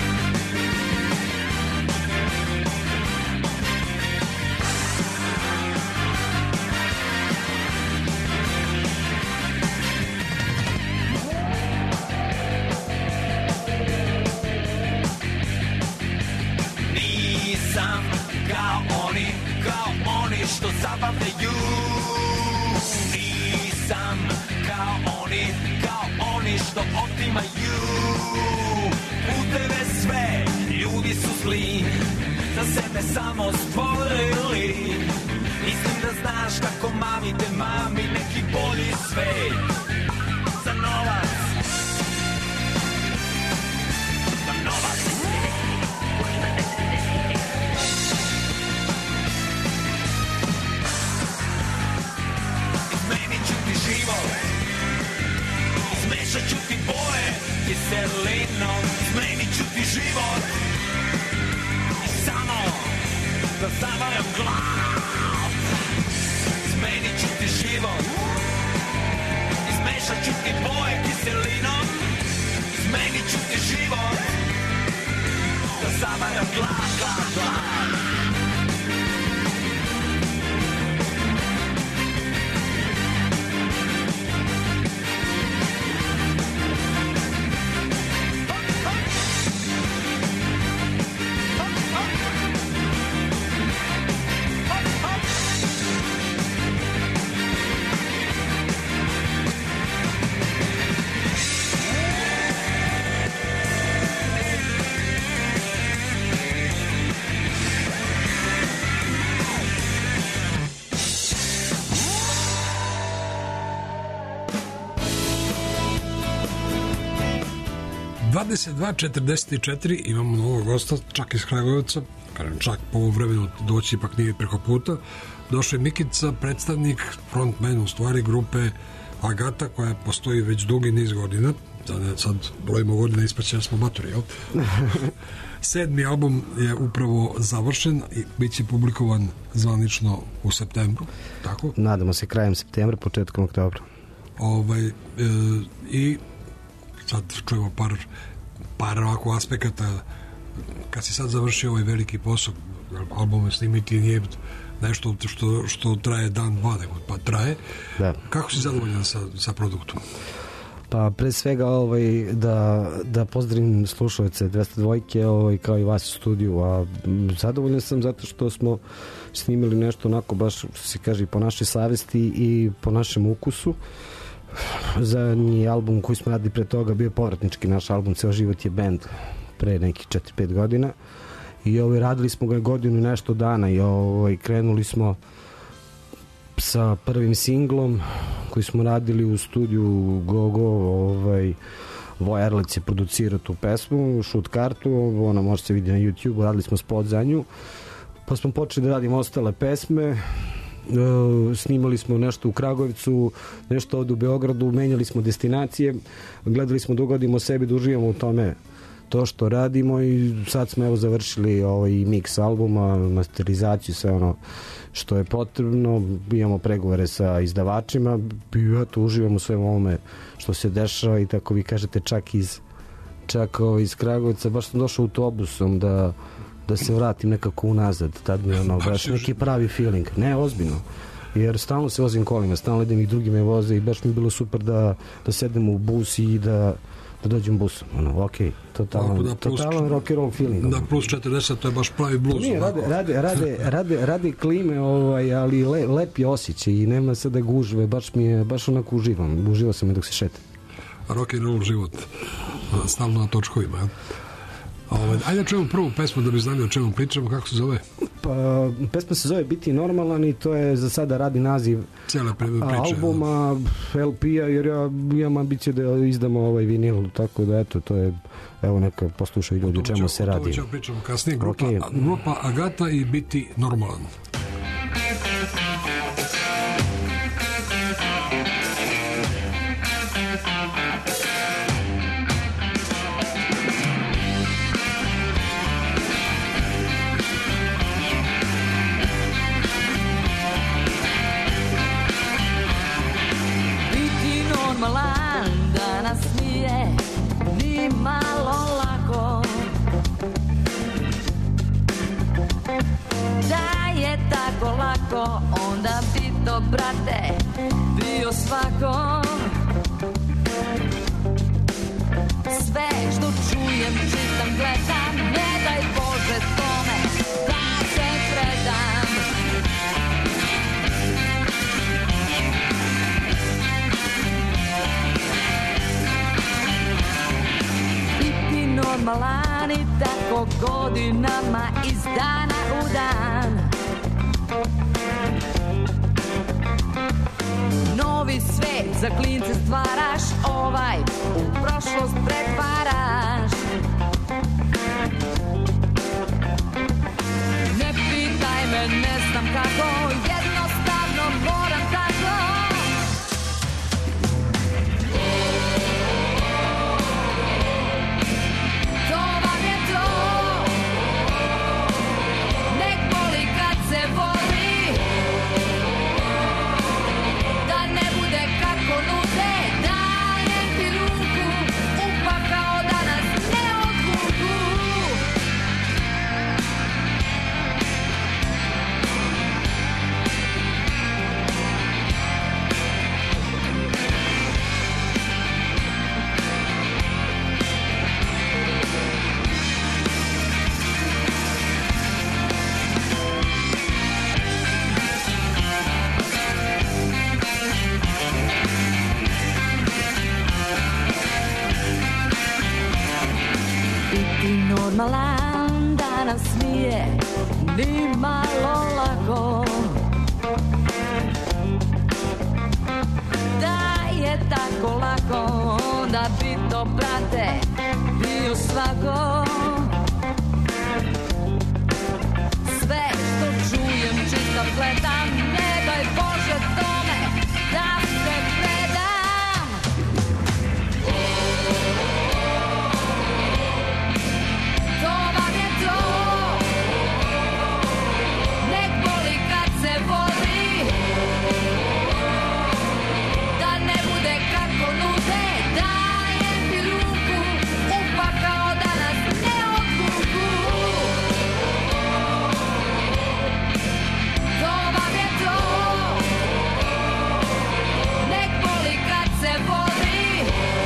Nisam kao oni, kao oni što zabavljaju. Nisam kao oni, kao oni što otimaju. Puteve sve, ljudi su zli, za sebe samo stvorili. Mislim da znaš kako mami te mami neki bolji svet. Za novac, za novac. Izmenit ću ti život, izmešat ću ti boje kiselinom, izmenit ću ti život i samo da zavaram glav. Izmenit ću ti život, izmešat ću ti boje kiselinom, izmenit ću ti život da zavaram glav, glav, glav. dvadeset dva četrdeset četiri imamo novog gosta, čak iz Kragujevca, kažem čak po ovom vremenu doći ipak nije preko puta. Došao je Mikica, predstavnik, frontman u stvari grupe Agata, koja postoji već dugi niz godina. Da ne sad brojimo godine, ispaćemo smo matori, jel? Sedmi album je upravo završen i bit će publikovan zvanično u septembru, tako? Nadamo se krajem septembra, početkom oktobra. Ovaj, e, i sad čujemo par, par ovako aspekata. Kad si sad završio ovaj veliki posao, album snimiti nije nešto što, što traje dan, dva, nego pa traje. Da. Kako si zadovoljan sa, sa produktom? Pa pre svega ovaj, da, da pozdravim slušalce dvesta dva ovaj, kao i vas u studiju, a zadovoljan sam zato što smo snimili nešto onako baš se kaže po našoj savesti i po našem ukusu. Zadnji album koji smo radili pre toga bio povratnički naš album Ceo život je bend pre nekih četiri pet godina i ovaj, radili smo ga godinu i nešto dana i ovaj, krenuli smo sa prvim singlom koji smo radili u studiju Gogo. ovaj, Voja Erlec je producirao tu pesmu, shoot kartu, ona može se vidjeti na YouTube, radili smo spot za nju, pa smo počeli da radimo ostale pesme. Uh, snimali smo nešto u Kragujevcu, nešto ovdje u Beogradu, menjali smo destinacije, gledali smo da ugodimo sebi, da uživamo u tome to što radimo i sad smo evo završili ovaj mix albuma, masterizaciju, sve ono što je potrebno, imamo pregovore sa izdavačima i eto uživamo sve u ovome što se dešava i tako vi kažete čak iz čak ovaj, iz Kragujevca, baš sam došao autobusom da da se vratim nekako unazad, tad mi je ono baš neki pravi feeling, ne ozbiljno, jer stalno se vozim kolima, stalno idem i drugi me voze i baš mi je bilo super da, da sedem u bus i da, da dođem busom, ono, ok, totalan, da totalan rock and roll feeling. Da, plus četrdeset, to je baš pravi blues. Nije, rade, rade, rade, rade, rade klime, ovaj, ali le, lep je osjećaj i nema sada gužve, baš mi je, baš onako uživam, uživao sam je dok se šetam. Rock and roll život, stalno na točkovima, jel? Ove, ajde da čujemo prvu pesmu da bi znali o čemu pričamo, kako se zove? Pa, pesma se zove Biti normalan i to je za sada radi naziv cijela priče, albuma, el pe-a, jer ja imam ambiciju da izdamo ovaj vinil, tako da eto, to je, evo neka poslušaju ljudi o čemu se radi. O tome ćemo pričamo kasnije, grupa, okay. grupa Agata i Biti normalan. brate, bio svako. Sve što čujem, čitam, gledam, ne daj Bože tome da se predam. Biti normalan i tako godinama iz dana u dan. Novi svet za klince stvaraš, ovaj u prošlost pretvaraš. Ne pitaj me, ne znam kako, jednostavno moram tako. To vam je to, nek boli kad se voli, da ne bude kako nude, dajem ti ruku, upakao da nas ne odvuku. Biti normalan danas nije ni malo lako. Da je tako lako, onda bi to, brate, bio svako. Sve što čujem, čitam, gledam, ne daj Bože tome da se predam. To vam je to, nek boli kad se voli, da ne bude kako nude, dajem ti ruku, upakao da nas ne odvuku. To vam je to, nek boli kad se voli,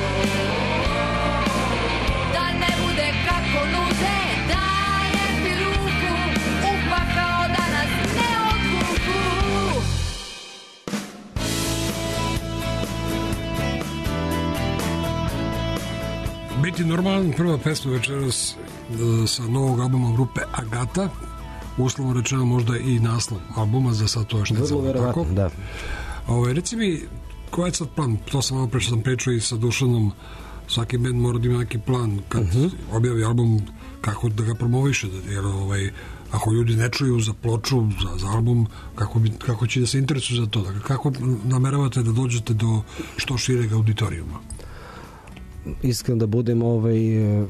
da ne bude kako nude, dajem ti ruku, upakao da nas ne odvuku. Biti normalan, prva pesma večeras e, sa novog albuma grupe Agata, uslovno rečeno možda i naslov albuma, za sad to još ne znam tako. Da. Ove, reci mi, koji je sad plan? To sam malo pre što sam pričao i sa Dušanom, svaki band mora da ima neki plan kad uh-huh. objavi album, kako da ga promoviše, jer ovaj, ako ljudi ne čuju za ploču, za, za album, kako, bi, kako će da se interesuju za to? Dakle, kako nameravate da dođete do što šireg auditorijuma? Iskreno da budem, ovaj, uh,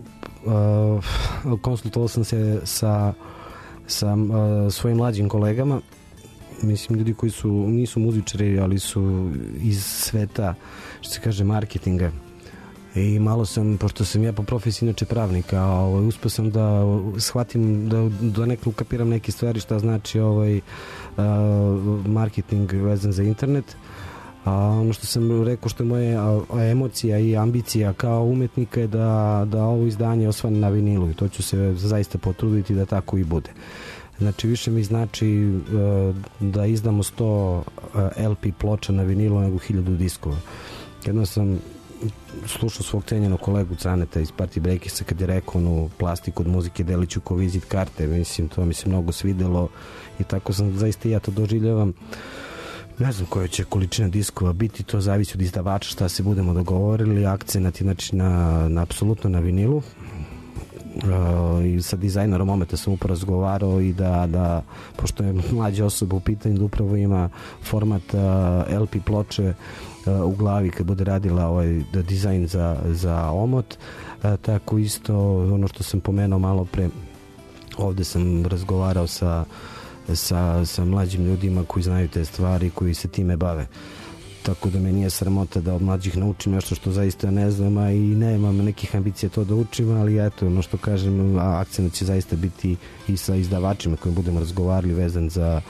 uh, konsultovao sam se sa, sa uh, svojim mlađim kolegama, mislim ljudi koji su, nisu muzičari, ali su iz sveta, što se kaže, marketinga. I malo sam, pošto sam ja po profesiji inače pravnika, ovaj, uspio sam da shvatim, da, da nekako ukapiram neke stvari šta znači ovaj, uh, marketing vezan za internet. A ono što sam rekao, što je moja emocija i ambicija kao umetnika je da, da ovo izdanje osvane na vinilu i to ću se zaista potruditi da tako i bude. Znači više mi znači uh, da izdamo sto el pe ploča na vinilu nego hiljadu diskova. Jedno sam slušao svog cenjenog kolegu Caneta iz Party Breakisa kad je rekao onu plastiku od muzike deliću ko vizit karte, mislim to mi se mnogo svidelo i tako sam zaista ja to doživljavam. Ne znam koja će količina diskova biti, to zavisi od izdavača šta se budemo dogovorili, akcenat znači na, na apsolutno na vinilu. Uh, i sa dizajnerom Ometa sam upravo razgovarao i da, da pošto je mlađa osoba u pitanju da upravo ima format uh, el pe ploče uh, u glavi kad bude radila ovaj da dizajn za, za Omot, uh, tako isto ono što sam pomenuo malo pre, ovde sam razgovarao sa Sa, sa mlađim ljudima koji znaju te stvari, koji se time bave, tako da me nije sramota da od mlađih naučim nešto što zaista ne znam, a i nemam nekih ambicija to da učim, ali eto, ono što kažem, akcent će zaista biti i sa izdavačima kojim budemo razgovarali vezan za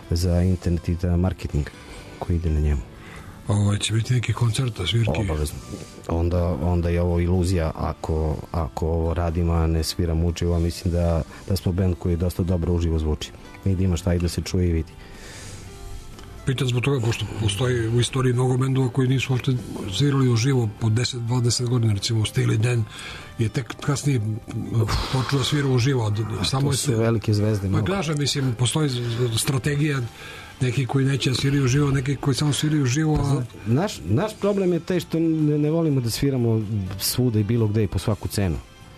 za internet i za marketing koji ide na njemu. Ovo će biti neki koncerta, svirki. Obavezno. Onda, onda je ovo iluzija ako, ako ovo radimo, a ne sviramo uživo. Mislim da, da smo band koji dosta dobro uživo zvuči. I da ima šta i da se čuje i vidi. Pitan zbog toga, pošto postoji u istoriji mnogo bendova koji nisu uopšte svirali uživo po deset dvadeset godina, recimo Steely Dan je tek kasnije počeo da svira uživo. Samo to su je, velike zvezde. Pa glaža, mislim, postoji strategija neki koji neće da sviraju uživo, neki koji samo sviraju uživo. A... Naš, naš problem je taj što ne, ne volimo da sviramo svuda i bilo gde i po svaku cenu.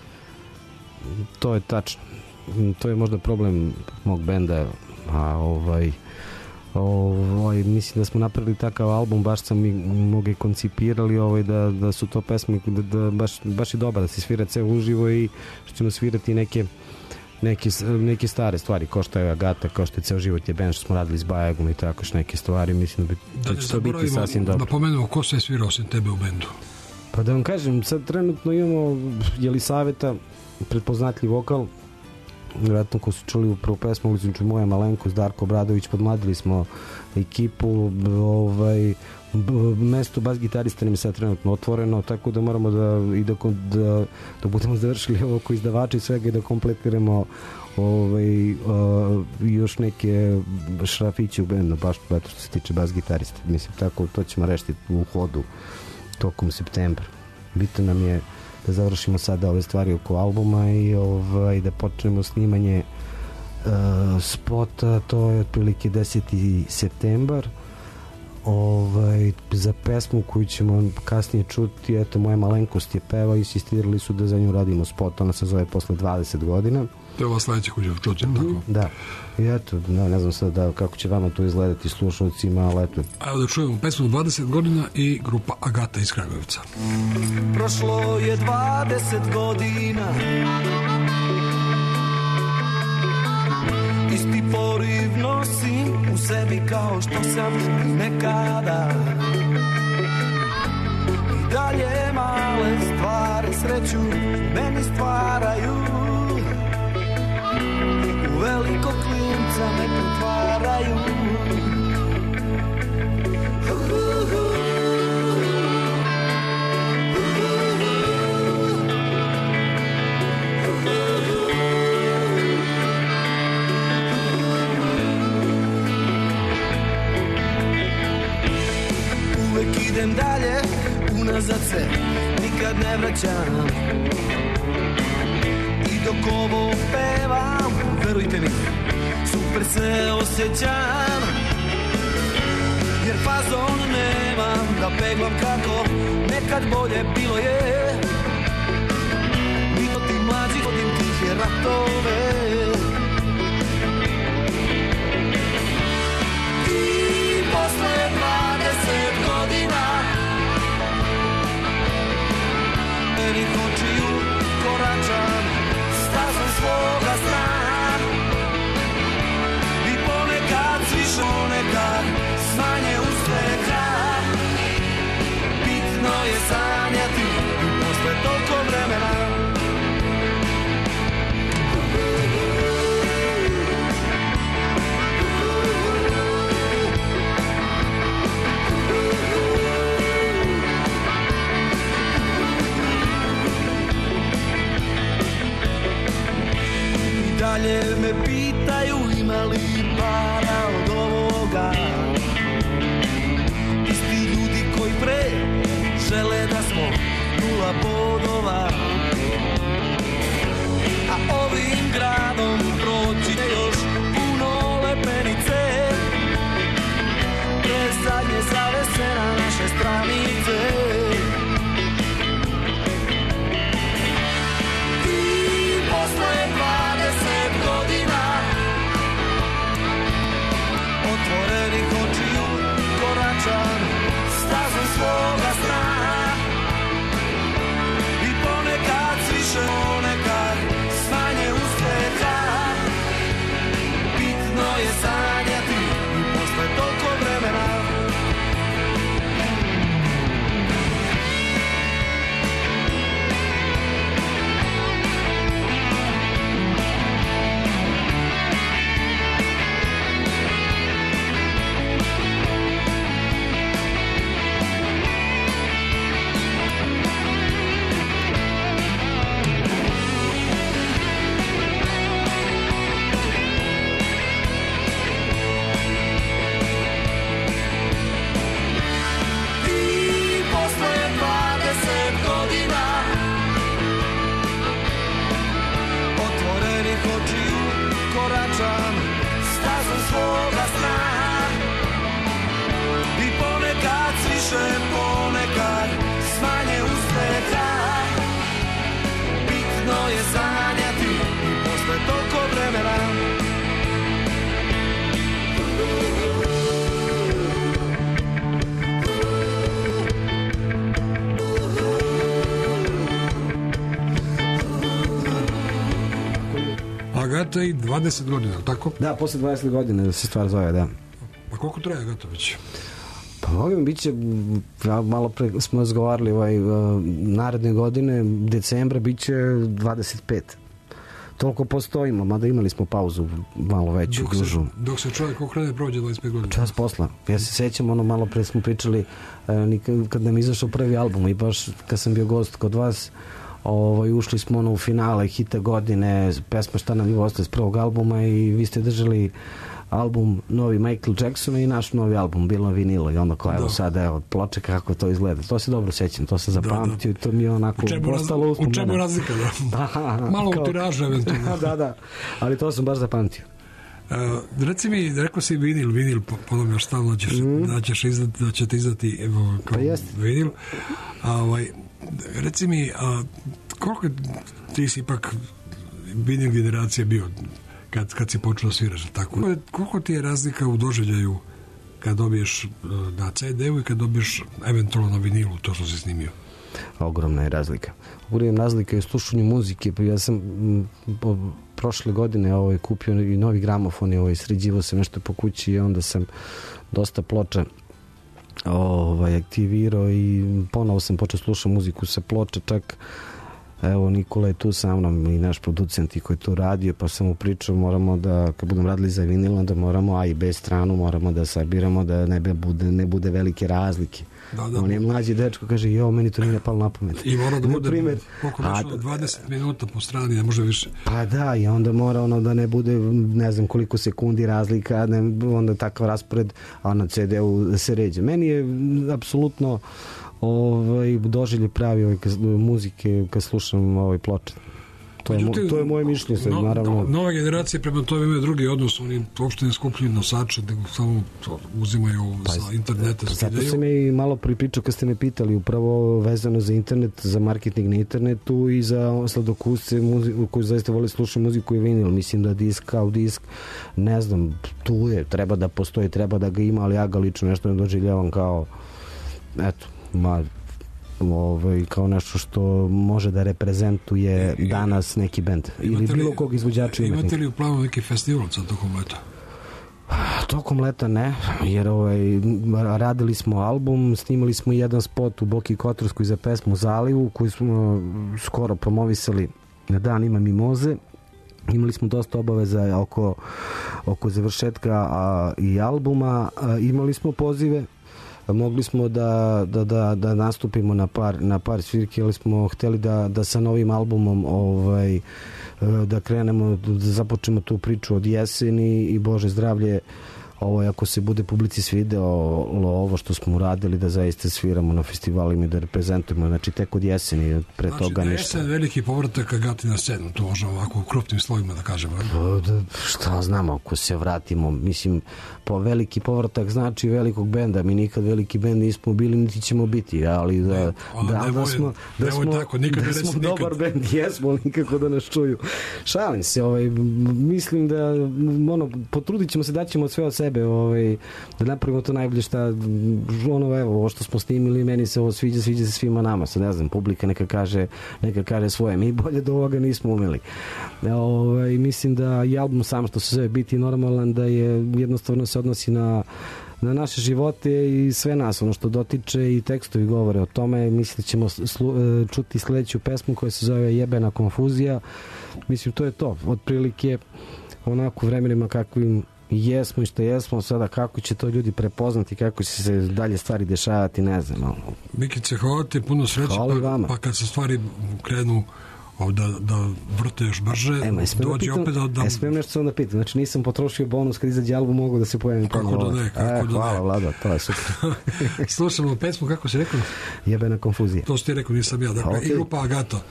To je tačno. To je možda problem mog benda, a ovaj... Ovaj, mislim da smo napravili takav album, baš sam i mnoge koncipirali ovaj, da, da su to pesme da, da baš, baš je dobar da se svira ceo uživo i što ćemo svirati neke, neke, neke stare stvari kao što je Agata, kao što je Ceo život je band što smo radili s Bajagom i tako što neke stvari, mislim da, bi, da, da će to biti sasvim dobro. Da pomenemo ko se je svirao osim tebe u bendu. Pa da vam kažem, sad trenutno imamo Jelisaveta, prepoznatljiv vokal, vjerojatno ko su čuli u prvu pesmu Uličniču moja malenkost, Darko Obradović, podmladili smo ekipu, ovaj, mesto bas gitarista nam je sad trenutno otvoreno, tako da moramo da, i da, da, da budemo završili ovo ko izdavači i svega i da kompletiramo ovaj, uh, još neke šrafiće u bendu, baš eto, što se tiče bas gitarista. Mislim, tako to ćemo rešiti u hodu tokom septembra. Bitno nam je da završimo sada ove stvari oko albuma i ovaj, da počnemo snimanje uh, spota, to je otprilike deseti septembar. Ovaj, za pesmu koju ćemo kasnije čuti, eto, Moja malenkost je peva i insistirali su da za nju radimo spot, ona se zove Posle dvadeset godina. To je ova sledeća koju ćemo čuti, mm-hmm. tako? Da, i eto, ne, ne znam sad da, kako će vama to izgledati slušalcima, ali eto. Evo da čujemo pesmu dvadeset godina i grupa Agata iz Kragujevca. Prošlo je dvadeset godina, isti poriv nosim u sebi kao što sam nekada. I dalje male stvari sreću meni stvaraju, u velikog klinca me pretvaraju. Uvek idem dalje, unazad se nikad ne vraćam. I dok ovo pevam, verujte mi, super se osjećam. Jer fazon nemam da peglam kako nekad bolje bilo je. Mimo ti mlađi vodim tihe ratove. I posle dvadeset godina meni očiju koračam stazom svoga sna. I ponekad sviše, ponekad smanje uspeha. Bitno je sanjati i posle toliko vremena. Dalje me pitaju ima li para od ovoga. Isti ljudi koji pre žele da smo nula bodova. A ovim gradom proći još puno lepenice. Pre zadnje zavese na naše stranice. I posle dvadeset godina otvorenih očiju koračam stazom svoga sna. I ponekad Agata i dvadeset godina, tako? Da, posle dvadeset godina da se stvar zove, da. Pa koliko traje Agata već? Pa ovim bit će, malo pre smo razgovarali, ovaj, naredne godine, decembra, bit će dvadeset pet. Toliko postojimo, mada imali smo pauzu malo veću, dok dužu. Se, dok se čovjek okrene, prođe dvadeset pet godina. Čas posla. Ja se sećam, ono malo pre smo pričali, kad nam izašao prvi album i baš kad sam bio gost kod vas, ovaj, ušli smo ono u finale hita godine, pesma Šta nam je ostaje s prvog albuma i vi ste držali album novi Michael Jacksona i naš novi album bilo vinilo i onda kao evo sad evo ploče kako to izgleda, to se dobro sećam, to se zapamtio i to mi je onako postalo u čemu razlika, da? da malo u tiražu eventualno. da, da, ali to sam baš zapamtio. Uh, reci mi, rekao si vinil, vinil ponavljaš stalno da ćeš, mm. da ćeš izdati, da ćete izdati evo, kao pa vinil, a, ovaj, reci mi a, koliko ti si ipak vinil generacija bio kad, kad si počeo sviraš, tako? Koliko ti je razlika u doživljaju kad dobiješ na ce de-u i kad dobiješ eventualno na vinilu to što si snimio? Ogromna je razlika. Ogromna razlika je u slušanju muzike. Ja sam po, prošle godine ovaj, kupio i novi gramofon i ovaj, sređivao sam nešto po kući i onda sam dosta ploča ovaj, aktivirao i ponovo sam počeo slušati muziku sa ploča, čak evo Nikola je tu sa mnom i naš producent i koji je tu radio, pa sam mu pričao moramo da, kad budem radili za vinil, da moramo A i B stranu, moramo da sabiramo da ne bude, ne bude velike razlike. Da, da, on je mlađi dečko, kaže, jo, meni to nije napalo na pamet. I mora da bude, primjer, koliko nešto, dvadeset minuta po strani, ne može više. Pa da, i onda mora ono da ne bude, ne znam koliko sekundi razlika, ne, onda takav raspored, a na ce de-u se ređe. Meni je apsolutno ovaj, doživlje pravi ovaj, kad, muzike kad slušam ovaj, ploče. To je, Međutim, to je moje mišljenje sad, no, naravno. Nove generacije prema tome imaju drugi odnos, oni uopšte ne skupljuju nosače, nego samo uzimaju pa, sa interneta. Pa, zato sam i malo pripričao kad ste me pitali, upravo vezano za internet, za marketing na internetu i za sladokusce koji zaista vole slušati muziku i vinil. Mislim da disk kao disk, ne znam, tu je, treba da postoji, treba da ga ima, ali ja ga lično nešto ne doživljavam kao, eto, ma, ovaj, kao nešto što može da reprezentuje danas neki bend ili bilo kog izvođača. Imate li u planu neki festival sa tokom leta? Tokom leta ne, jer ovaj, radili smo album, snimali smo jedan spot u Boki Kotorskoj za pesmu Zalivu koju smo skoro promovisali na dan Ima mimoze. Imali smo dosta obaveza oko, oko završetka a, i albuma, a, imali smo pozive, mogli smo da, da, da, da nastupimo na par, na par svirke, ali smo hteli da, da sa novim albumom ovaj, da krenemo, da započnemo tu priču od jeseni i Bože zdravlje, ovaj, ako se bude publici svideo ovo što smo uradili, da zaista sviramo na festivalima i da reprezentujemo, znači tek od jeseni, pre znači, toga ništa. ništa. Znači da je veliki povratak Agati na scenu, to možemo ovako u krupnim slovima da kažemo. Da, šta znamo, ako se vratimo, mislim, po veliki povratak znači velikog benda, mi nikad veliki bend nismo bili, niti ćemo biti, ali da, ne, da, ne da smo, da smo, tako, nikad da smo dobar bend, jesmo, nikako da nas čuju. Šalim se, ovaj, mislim da ono, potrudit ćemo se, daćemo sve od sebe, ovaj, da napravimo to najbolje šta, ono, evo, ovo što smo snimili, meni se ovo sviđa, sviđa se svima nama, sad ne znam, publika neka kaže, neka kaže svoje, mi bolje do ovoga nismo umeli. Ovaj, mislim da i album sam što se zove Biti normalan, da je jednostavno se odnosi na na naše živote i sve nas, ono što dotiče i tekstovi govore o tome. Mislim da ćemo slu, čuti sledeću pesmu koja se zove Jebena konfuzija. Mislim, to je to. Otprilike onako vremenima kakvim jesmo i što jesmo, sada kako će to ljudi prepoznati, kako će se dalje stvari dešavati, ne znam. Mikice, hvala ti, puno sreće, pa, pa kad se stvari krenu da, da vrte još brže, e, dođe pitam, opet da... da... E, smijem nešto sam da pitam, znači nisam potrošio bonus kad izađe album, mogu da se pojavim kako da ne, kako e, da hvala, ne. Vlada, to je super. Slušamo pesmu, kako si rekao? Jebena konfuzija. To si ti rekao, nisam ja, dakle, okay. I grupa Agata.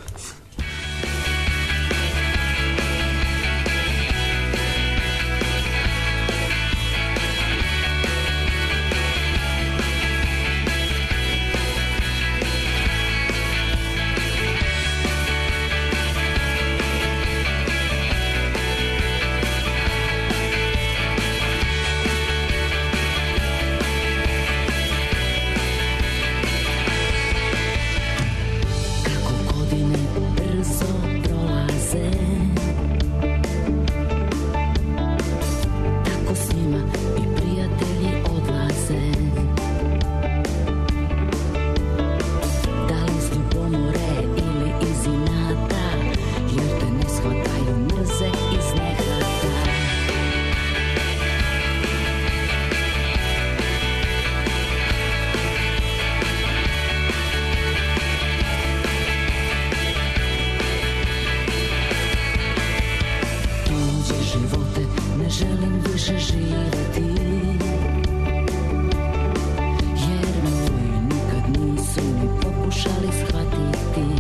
Kako godine pokušali shvatiti.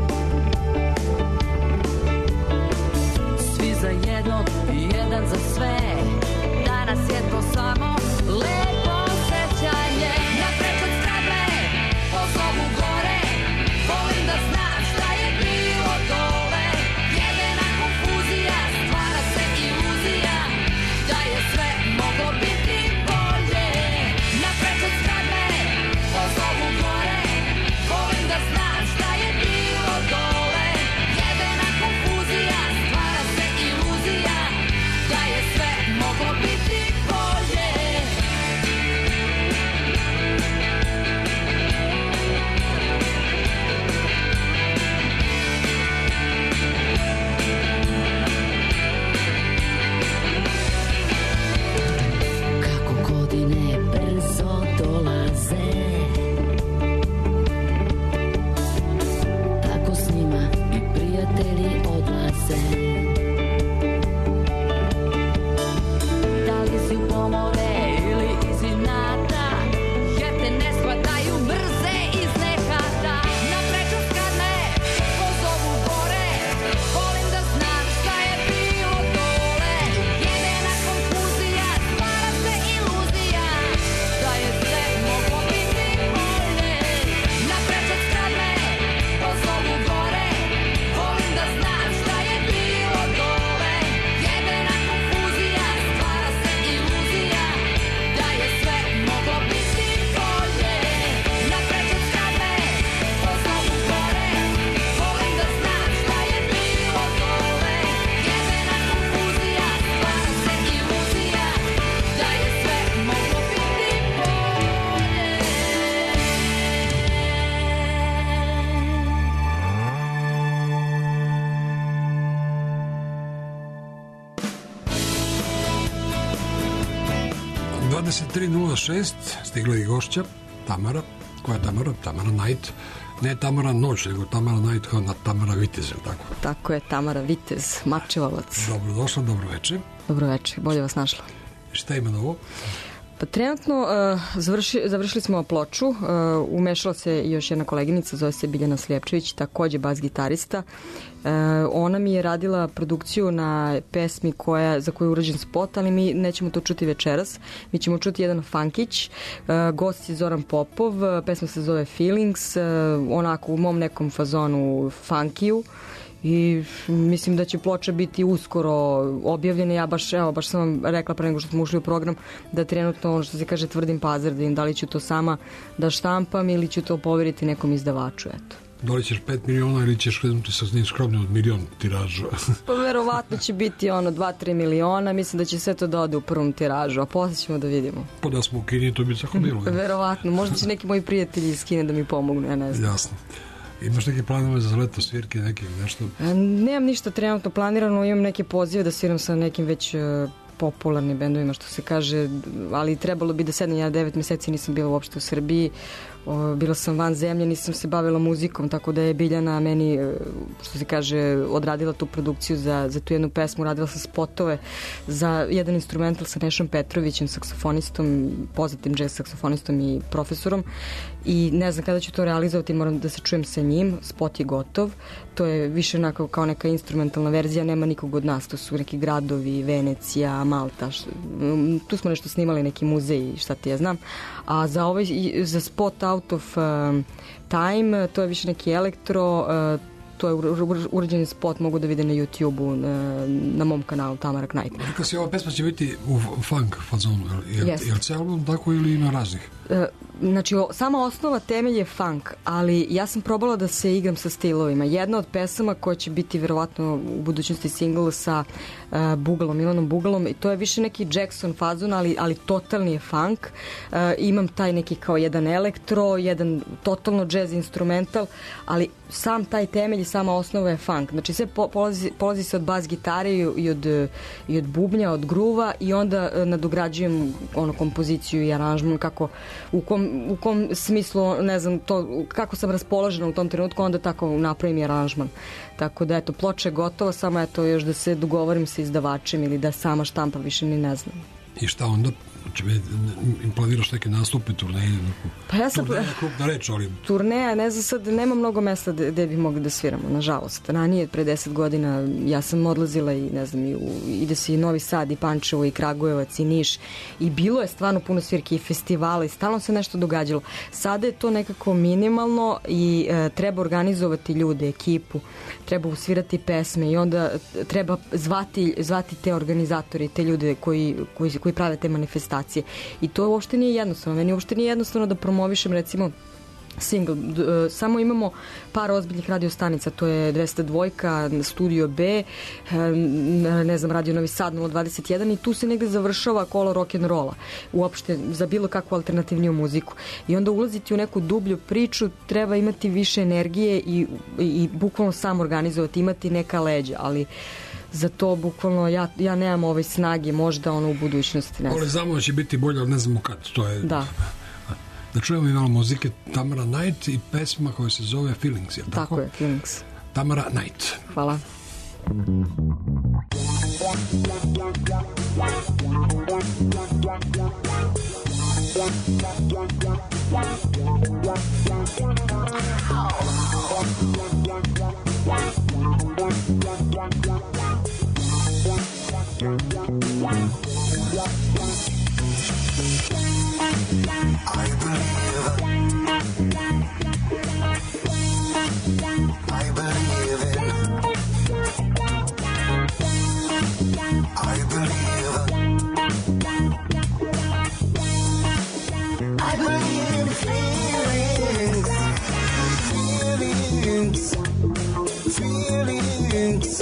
Svi za jednog i jedan za sve, danas je to samo lepo sećanje. Napred od strane, pozovu gore, volim da znam šta je bilo dole. Jedena konfuzija, stvara se iluzija da je sve moglo biti bolje. Napred od strane, pozovu gore, volim da znam šta je bilo dole. Jedena konfuzija, stvara se iluzija da je sve moglo biti bolje. Kako godine brzo dolaze, tako s njima i prijatelji odlaze. Da li si u pomore ili iz inata, jer te ne shvataju, mrze iz nehata. Napređu kad me pozovu gore, volim da znam šta je bilo dole. Jedena konfuzija, stvara se iluzija da je sve moglo biti bolje. Napređu kad me pozovu gore, volim da znam šta je bilo dole. Jedena konfuzija, stvara se iluzija da je sve moglo biti bolje. Napređu kad me pozovu gore, volim da znam šta je bilo dole. Jedena konfuzija, stvara se iluzija da je sve moglo biti bolje. dvadeset tri nula šest stigla je i gošća Tamara. Koja je Tamara? Tamara Night. Ne Tamara Noć, nego Tamara Night kao na Tamara Vitez, ili tako? Tako je, Tamara Vitez, Mačevac. Dobrodošla, dobro večer. Dobro večer, bolje vas našla. Šta ima novo? Pa trenutno uh, završi, završili smo ploču, uh, umešala se još jedna koleginica, zove se Biljana Sljepčević, takođe bas gitarista. Uh, ona mi je radila produkciju na pesmi koja, za koju je urađen spot, ali mi nećemo to čuti večeras. Mi ćemo čuti jedan funkić, uh, gost je Zoran Popov, pesma se zove Feelings, uh, onako u mom nekom fazonu funkiju. I mislim da će ploča biti uskoro objavljena. Ja baš, evo, baš sam vam rekla pre nego što smo ušli u program da trenutno, ono što se kaže, tvrdim pazar, da im da li ću to sama da štampam ili ću to poveriti nekom izdavaču, eto. Da li ćeš pet miliona ili ćeš krenuti sa njim skromnim od milion tiraža? Pa verovatno će biti ono dva tri miliona, mislim da će sve to da ode u prvom tiražu, a posle ćemo da vidimo. Pa da smo u Kini, to bi tako bilo. Verovatno, možda će neki moji prijatelji iz Kine da mi pomognu, ja ne znam. Jasno. Imaš neke planove za leto, svirke, neke nešto? A, nemam ništa trenutno planirano, imam neke pozive da sviram sa nekim već uh, popularnim bendovima, što se kaže, ali trebalo bi da sedam, ja devet meseci nisam bila uopšte u Srbiji, o, bila sam van zemlje, nisam se bavila muzikom, tako da je Biljana meni, što se kaže, odradila tu produkciju za, za tu jednu pesmu, radila sam spotove za jedan instrumental sa Nešom Petrovićem, saksofonistom, poznatim jazz saksofonistom i profesorom, i ne znam kada ću to realizovati, moram da se čujem sa njim, spot je gotov, to je više onako kao neka instrumentalna verzija, nema nikog od nas, to su neki gradovi, Venecija, Malta, š, tu smo nešto snimali, neki muzej, šta ti ja znam, a za ovaj, za spot Out of uh, Time, to je više neki elektro, uh, to je urađen spot, mogu da vide na YouTube-u, na, na mom kanalu Tamara Knight. Rekao si, ova pesma će biti u funk fazonu, je li Yes. cijel album tako ili ima raznih? Uh, znači, o, sama osnova temelj je funk, ali ja sam probala da se igram sa stilovima. Jedna od pesama koja će biti verovatno u budućnosti single sa uh, Bugalom, Milanom Bugalom, i to je više neki Jackson fazon, ali, ali totalni je funk. Uh, imam taj neki kao jedan elektro, jedan totalno jazz instrumental, ali sam taj temelj i sama osnova je funk. Znači, sve po, polazi, polazi se od bas gitare i, i, od, i od bubnja, od gruva, i onda uh, nadograđujem ono, kompoziciju i aranžman, kako u kom, u kom smislu, ne znam, to, kako sam raspoložena u tom trenutku, onda tako napravim i aranžman. Tako da, eto, ploča je gotova, samo eto još da se dogovorim sa izdavačem ili da sama štampa, više ni ne znam. I šta onda? Znači, im planiraš neke nastupe, turneje? Pa ja sam... Turneja je krupna reč, ali... Turneja, ne znam sad, nema mnogo mesta gde bi mogli da sviramo, nažalost. Ranije, pre deset godina, ja sam odlazila i, ne znam, i, u, ide se i Novi Sad, i Pančevo, i Kragujevac, i Niš. I bilo je stvarno puno svirke i festivala i stalno se nešto događalo. Sada je to nekako minimalno i e, treba organizovati ljude, ekipu, treba usvirati pesme i onda treba zvati, zvati te organizatore, te ljude koji, koji, koji prave te manifestacije. I to uopšte nije jednostavno. Meni uopšte nije jednostavno da promovišem, recimo, single. Samo imamo par ozbiljnih radiostanica, to je dvesta dva, Studio B, ne znam, Radio Novi Sad nula dvadeset jedan i tu se negde završava kolo rock'n'rolla uopšte za bilo kakvu alternativniju muziku. I onda ulaziti u neku dublju priču treba imati više energije i, i bukvalno sam organizovati, imati neka leđa, ali za to bukvalno ja, ja nemam ove snage, možda ono u budućnosti. Ne znam. Ali znamo da će biti bolje, ali ne znamo kad. To je... Da. Da čujemo i malo muzike Tamara Knight i pesma koja se zove Feelings, je tako? Tako je, Feelings. Tamara Knight. Hvala. I believe, I believe in, I believe, I believe in feelings, feelings, feelings,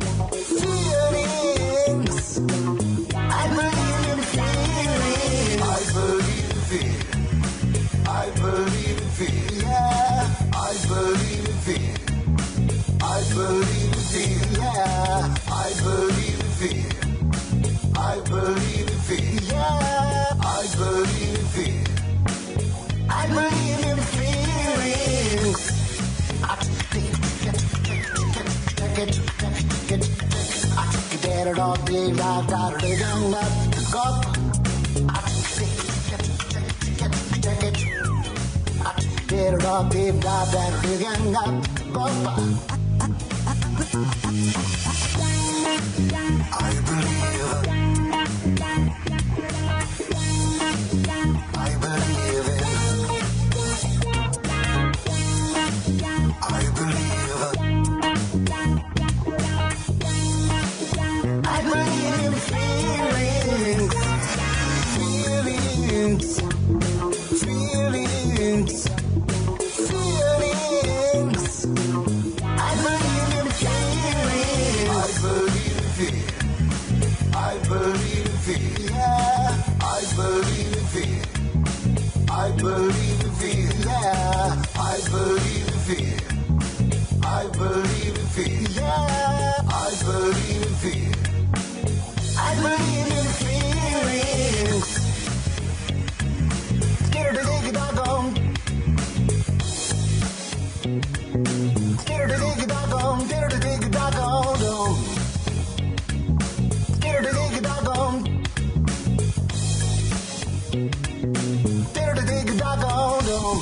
feelings, I believe in feelings, I believe I believe in fear, yeah. I believe in fear. I believe in fear, yeah. I believe in fear. I believe in fear, yeah. I believe in fear. I believe in feelings. I take it, take it, take it, take it. I take it, it all day, da da da da da. Go. I take it, take it, take it. Get it up, deep dive, that again, up, go I believe, I believe it. I believe, I believe in feelings, feelings, feelings. I believe in fear, yeah. I believe in fear. I believe in fear, yeah. I believe in fear. I believe in fear, yeah. I believe in fear. I believe in feelings. Get her to dig it doggone. Get her to dig it doggone. Get her to dig it doggone. Get her to dig it doggone. Get her to dig it doggone.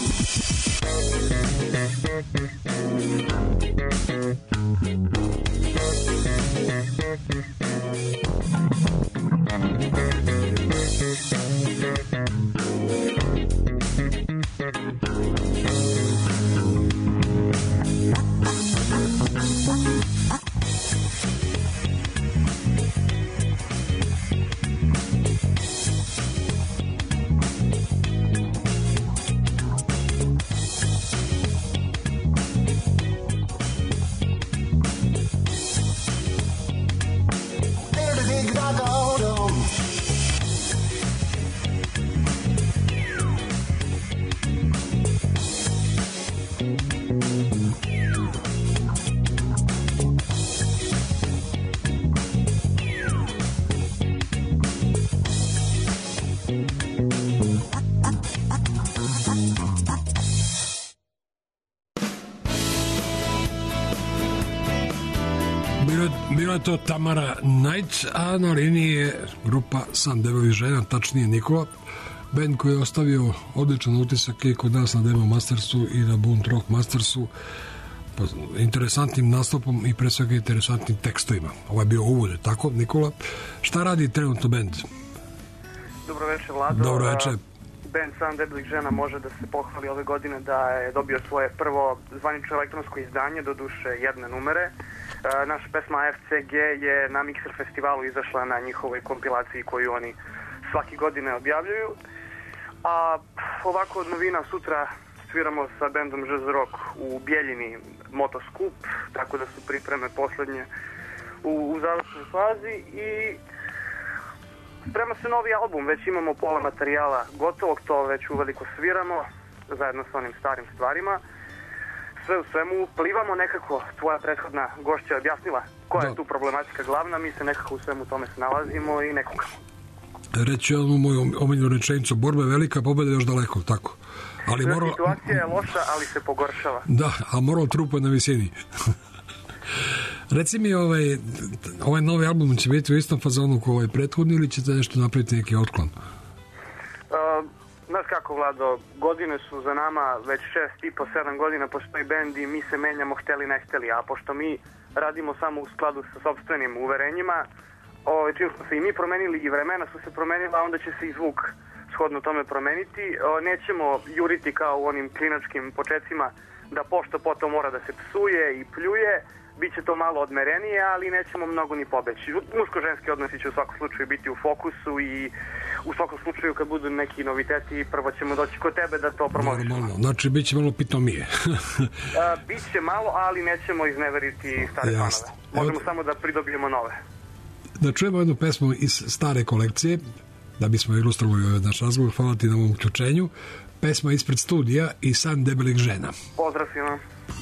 bila je to Tamara Knight, a na liniji je grupa San debelih žena, tačnije Nikola, band koji je ostavio odličan utisak i kod nas na Demo Mastersu i na Bunt Rock Mastersu, pa, interesantnim nastupom i pre svega interesantnim tekstovima. Ovo je bio uvod, tako, Nikola? Šta radi trenutno band? Dobro večer, Vlado. Dobro večer. Band San debelih žena može da se pohvali ove godine da je dobio svoje prvo zvanično elektronsko izdanje, do duše jedne numere. Naša pesma F C G je na Mixer festivalu izašla na njihovoj kompilaciji koju oni svake godine objavljuju. A ovako od novina, sutra sviramo sa bandom Ž Z Rock u Bijeljini Motoskup, tako da su pripreme poslednje u, u završnoj fazi i sprema se novi album, već imamo pola materijala gotovog, to već uveliko sviramo zajedno sa onim starim stvarima. Sve u svemu plivamo nekako, tvoja prethodna gošća je objasnila koja da. je tu problematika glavna, mi se nekako u svemu tome snalazimo i nekukamo. Reći onu moju omiljenu rečenicu, borba je velika, pobeda je još daleko, tako. Ali moral... Situacija je loša, ali se pogoršava. Da, a moral trupa na visini. Reci mi, ovaj, ovaj novi album će biti u istom fazonu kao ovaj prethodni ili ćete nešto napraviti neki otklon? Uh, znaš kako, Vlado, godine su za nama, već šest i po, sedam godina postoji bend i mi se menjamo hteli ne hteli, a pošto mi radimo samo u skladu sa sopstvenim uverenjima, o, čim smo se i mi promenili i vremena su se promenila, onda će se i zvuk shodno tome promeniti. O, nećemo juriti kao u onim klinačkim početcima da pošto potom mora da se psuje i pljuje, biće to malo odmerenije, ali nećemo mnogo ni pobeći. Muško-ženski odnosi će u svakom slučaju biti u fokusu i u svakom slučaju kad budu neki noviteti, prvo ćemo doći kod tebe da to promovišemo. Normalno, znači bit će malo pitomije. A, biće malo, ali nećemo izneveriti stare Jasne. planove. Možemo Evo... samo da pridobijemo nove. Da čujemo jednu pesmu iz stare kolekcije, da bismo ilustrovali ovaj naš razgovor. Hvala ti na ovom uključenju. Pesma ispred studija i San debelih žena. Pozdrav svima.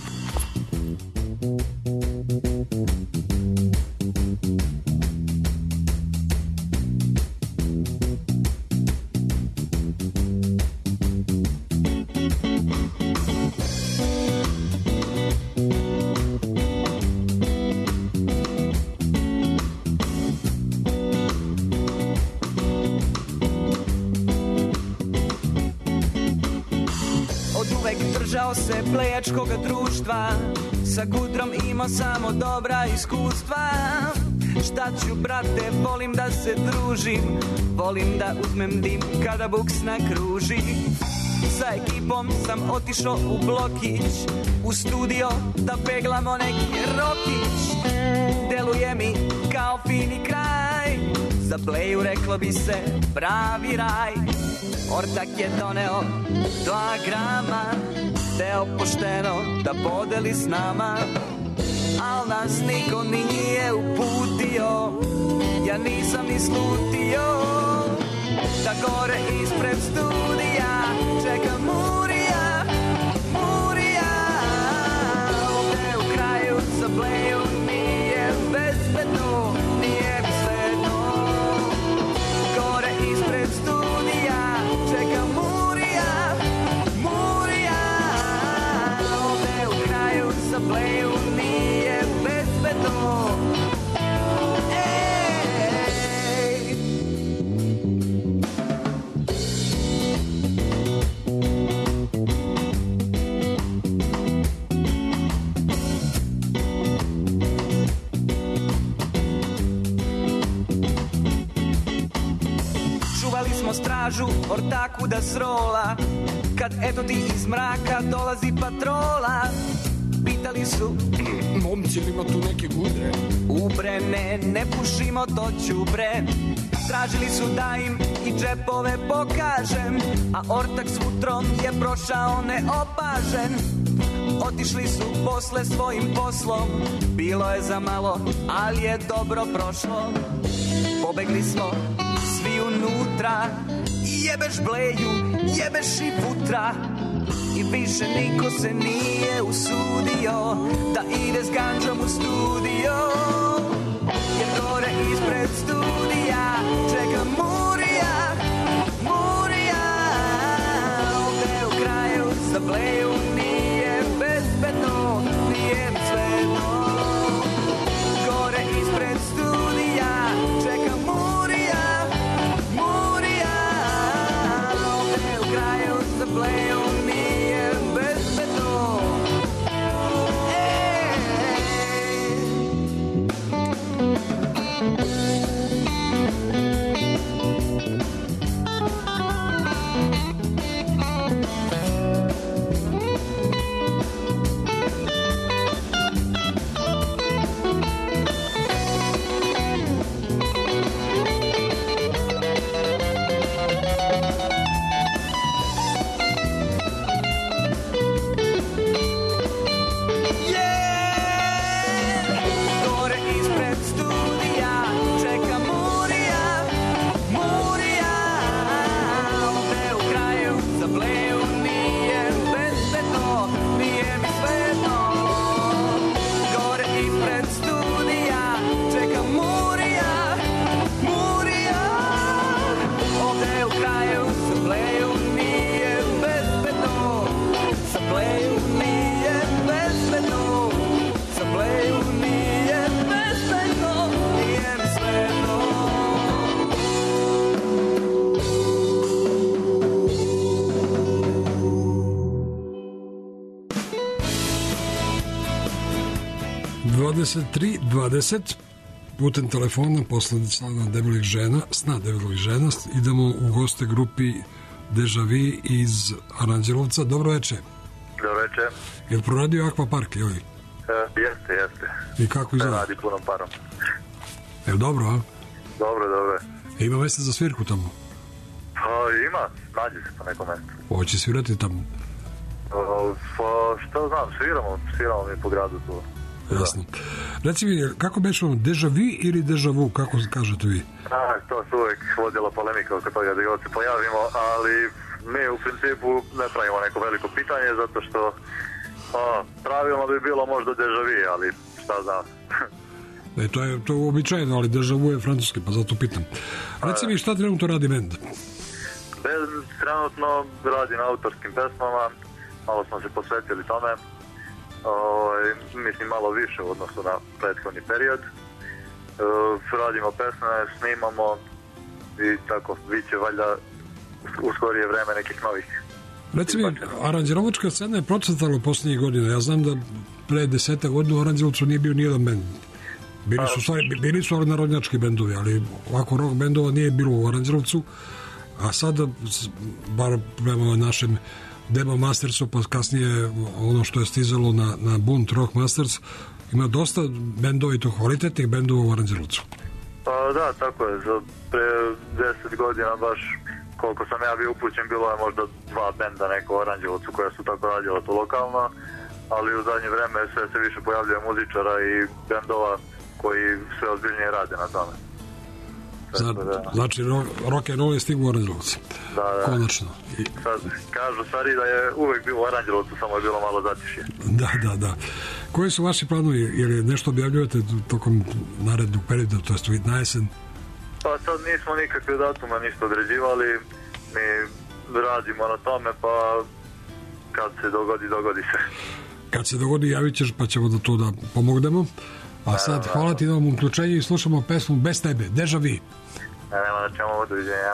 Držao se plejačkoga društva, sa Gudrom imao samo dobra iskustva. Šta ću, brate, volim da se družim, volim da uzmem dim kada buksna kruži. Sa ekipom sam otišao u blokić, u studio da peglamo neki rokić. Deluje mi kao fini kraj, za pleju reklo bi se pravi raj. Ortak je doneo dva grama, teo pošteno da podeli s nama, al nas niko nije uputio, ja nisam ni slutio, da gore ispred studija čeka Murija, Murija. Ovde u kraju za pleju nije bezbedno, nije mi svejedno, gore ispred studija čeka Murija, Murija. Ovde u kraju za pleju nije bezbedno. Stražu ortaku da srola, kad eto ti iz mraka dolazi patrola. Pitali su, momci, ima tu neke gudre? Ubre, ne, ne pušimo to ćubre. Tražili su da im i džepove pokažem, a ortak s utrom je prošao neopažen. Otišli su posle svojim poslom, bilo je za malo, ali je dobro prošlo. Pobegli smo svi unutra, jebeš bleju, jebeš i futra. I više niko se nije usudio da ide s ganđom u studio, jer gore ispred studija čeka Murija, Murija. Ovde u kraju za bleju nije bezbedno, nije mi svejedno, gore dvadeset tri dvadeset putem telefona posle sna debelih žena, sna debelih žena, idemo u goste grupi Deja Vu iz Aranđelovca. Dobro večer. Dobro večer. Je li proradio Akvapark, ili? E, jeste, jeste. I kako izgleda? Radi punom parom. Je li dobro, a? Dobro, dobro. E, ima mesta za svirku tamo? Pa ima, nađe se po nekom mestu. Hoće svirati tamo? O, pa što znam, sviramo, sviramo mi po gradu tu. Jasno. Reci mi, kako beše vam, Deja Vu ili Deja Vu, kako kažete vi? A, to se uvek vodila polemika oko toga da god se pojavimo, ali mi u principu ne pravimo neko veliko pitanje, zato što a, pravilno bi bilo možda Deja Vu, ali šta znam. E, to je to uobičajeno, ali Deja Vu je francuski, pa zato pitam. Reci mi, šta trenutno radi bend? Bend trenutno radi na autorskim pesmama, malo smo se posvetili tome. O, mislim malo više u odnosu na prethodni period. E, radimo pesme, snimamo i tako, bit će valjda u skorije vreme nekih novih. Reci mi, aranđerovačka scena je procvetala u posljednjih godina. Ja znam da pre deseta godina u Aranđelovcu nije bio nijedan bend. Bili su, stvari, bili su narodnjački bendovi, ali ovako rock bendova nije bilo u Aranđelovcu, a sada, bar prema našem Demo Mastersu, pa kasnije ono što je stizalo na, na Bunt Rock Masters, ima dosta bendova i to kvalitetnih bendova u Aranđelovcu. Pa da, tako je. Za pre deset godina baš koliko sam ja bio upućen, bilo je možda dva benda neko u Aranđelovcu koja su tako radila to lokalno, ali u zadnje vreme sve se više pojavljuje muzičara i bendova koji sve ozbiljnije rade na tome. Zna, da. Znači, rock and roll je stigu u Aranđelovcu. Da, da. Konačno. I... Sad, kažu stari da je uvek bilo u Aranđelovcu, samo je bilo malo zatišje. Da, da, da. Koji su vaši planovi? Ili nešto objavljujete tokom narednog perioda, to je na jesen? Pa sad nismo nikakve datume ništa određivali. Mi radimo na tome, pa kad se dogodi, dogodi se. Kad se dogodi, javit ćeš, pa ćemo da to da pomognemo. A sad, hvala ti na ovom uključenju i slušamo pesmu Bez tebe, Deja Vu. Ne, nema da ćemo doviđenja.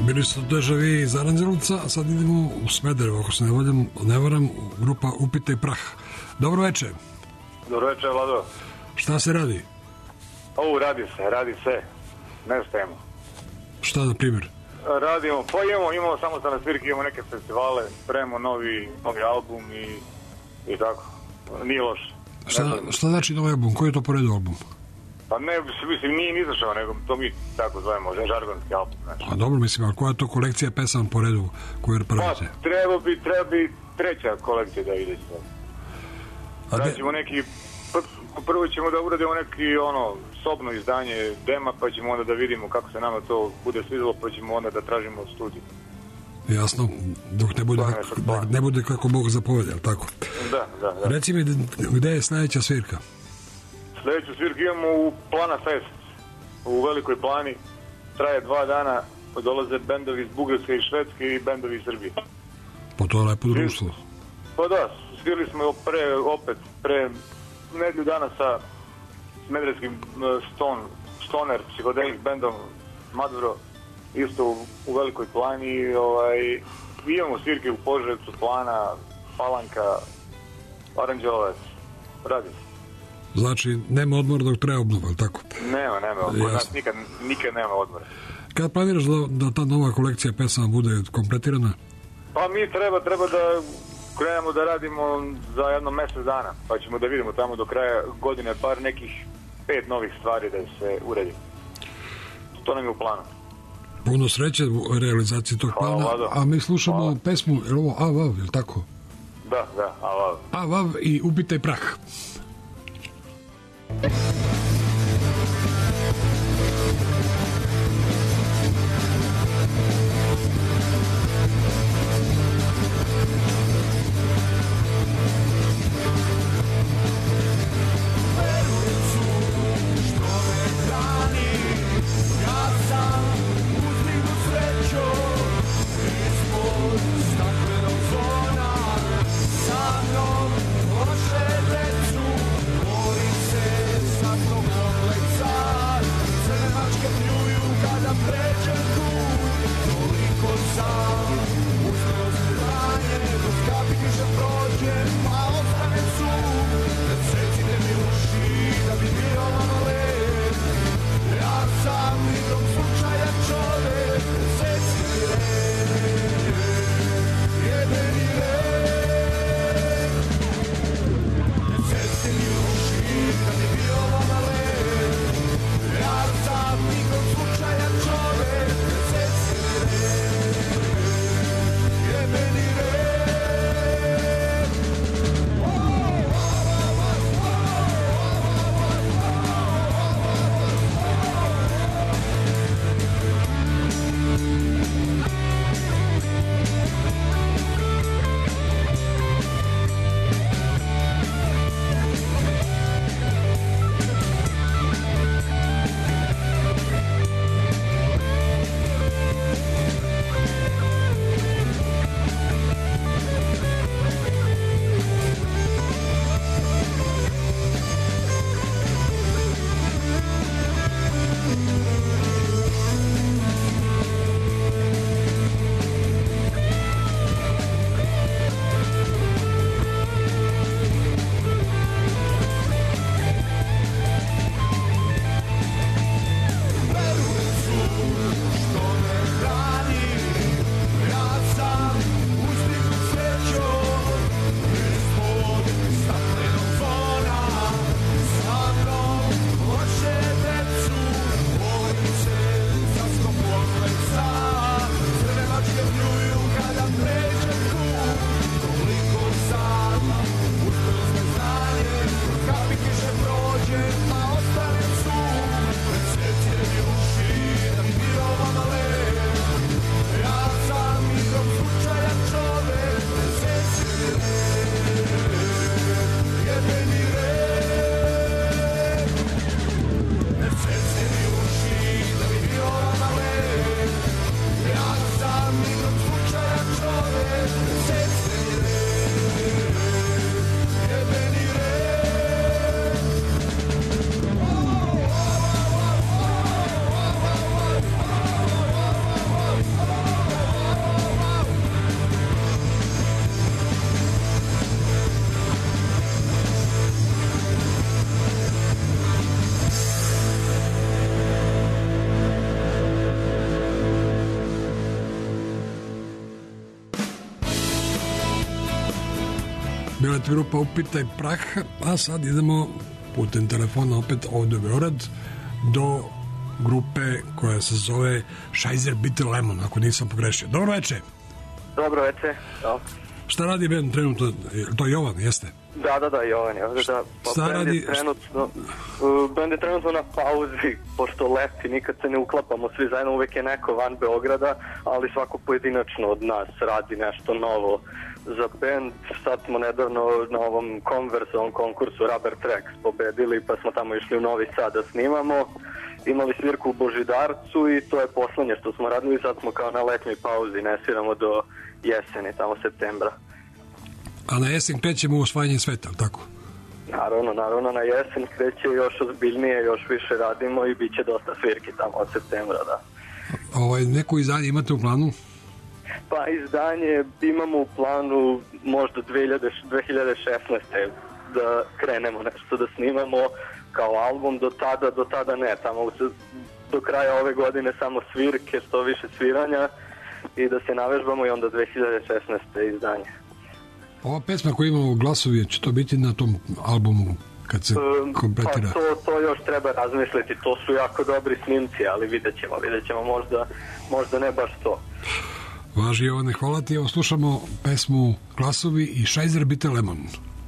Bili su Dežavi iz Aranđelovca, a sad idemo u Smederevo, ako se ne valjam, ne varam, grupa Upitaj prah. Dobro večer. Dobro večer, Vlado. Šta se radi? O, radi se, radi se. Ne stajemo. Šta, na primjer? Radimo, pa imamo, imamo samostalne svirke, imamo neke festivale, spremamo novi, novi album i, i tako. Nije loše. Šta, šta znači novi album? Koji je to po redu album? Pa ne, mislim, nije ni izašao, nego to mi tako zovemo, žargonski album. Znači. A dobro, mislim, ali koja je to kolekcija pesama po redu koju pravite? Pa, treba bi, treba bi treća kolekcija da ide. Znači ćemo neki, prvo ćemo da uradimo neki, ono, sobno izdanje dema, pa ćemo onda da vidimo kako se nama to bude svidjelo, pa ćemo onda da tražimo od studiju. Jasno, dok ne bude, kako, da ne bude kako Bog zapovedi, ali tako? Da, da, da. Reci mi, gde je sljedeća svirka? Sljedeću svirku imamo u Plana Fest, u Velikoj Plani. Traje dva dana, dolaze bendovi iz Bugarske i Švedske i bendovi iz Srbije. Pa to je lepo društvo. Pa da, svirali smo pre, opet, pre nedlju dana sa smederevskim Stone, Stoner, psihodelik bendom Maduro, isto u, u Velikoj Plani. Ovaj, imamo svirke u Požarevcu, Plana, Palanka, Aranđelovac, radi se. Znači, nema odmora dok treba obnova, tako? Nema, nema, kod nas nikad, nikad nema odmora. Kad planiraš da, da ta nova kolekcija pesama bude kompletirana? Pa mi treba, treba da krenemo da radimo za jedno mjesec dana, pa ćemo da vidimo tamo do kraja godine par nekih pet novih stvari da se uredi. To nam je u planu. Puno sreće u realizaciji tog plana, a mi slušamo Hvala. pesmu, je li ovo Avav, je li tako? Da, da, Avav. Avav i Upitaj prah. Sa mnom, Bože, Millet grupa Upitaj prah, a sad idemo putem telefona opet ovde u Beograd do grupe koja se zove Scheiser Bitter Lemon, ako nisam pogrešio. Dobro večer. Dobro večer. Da. Šta radi band trenutno? To je Jovan, jeste? Da, da, da, Jovan je ovde, da. Pa Šta band radi? Je trenutno, uh, band je trenutno na pauzi, pošto leti, nikad se ne uklapamo svi zajedno, uvek je neko van Beograda, ali svako pojedinačno od nas radi nešto novo za band. Sad smo nedavno na ovom Converse-ovom konkursu Rubber Tracks pobedili, pa smo tamo išli u Novi Sad da snimamo. Imali svirku u Božidarcu i to je poslednje što smo radili, sad smo kao na letnjoj pauzi, ne sviramo do jeseni, tamo septembra. A na jesen krećemo u osvajanje sveta, tako? Naravno, naravno, na jesen kreće još ozbiljnije, još više radimo i bit će dosta svirki tamo od septembra, da. Ovaj, neko izdanje imate u planu? Pa izdanje imamo u planu možda dve hiljade šesnaeste. da krenemo nešto da snimamo kao album, do tada, do tada ne, tamo do kraja ove godine samo svirke, što više sviranja i da se navežbamo i onda dve hiljade šesnaeste izdanje. Ova pesma koju imamo u glasovi, će to biti na tom albumu kad se kompletira? Pa to, to još treba razmisliti, to su jako dobri snimci, ali vidjet ćemo, vidjet ćemo, možda, možda ne baš to. Važi Jovane, hvala ti, evo slušamo pesmu Glasovi i Scheiser Bitter Lemon.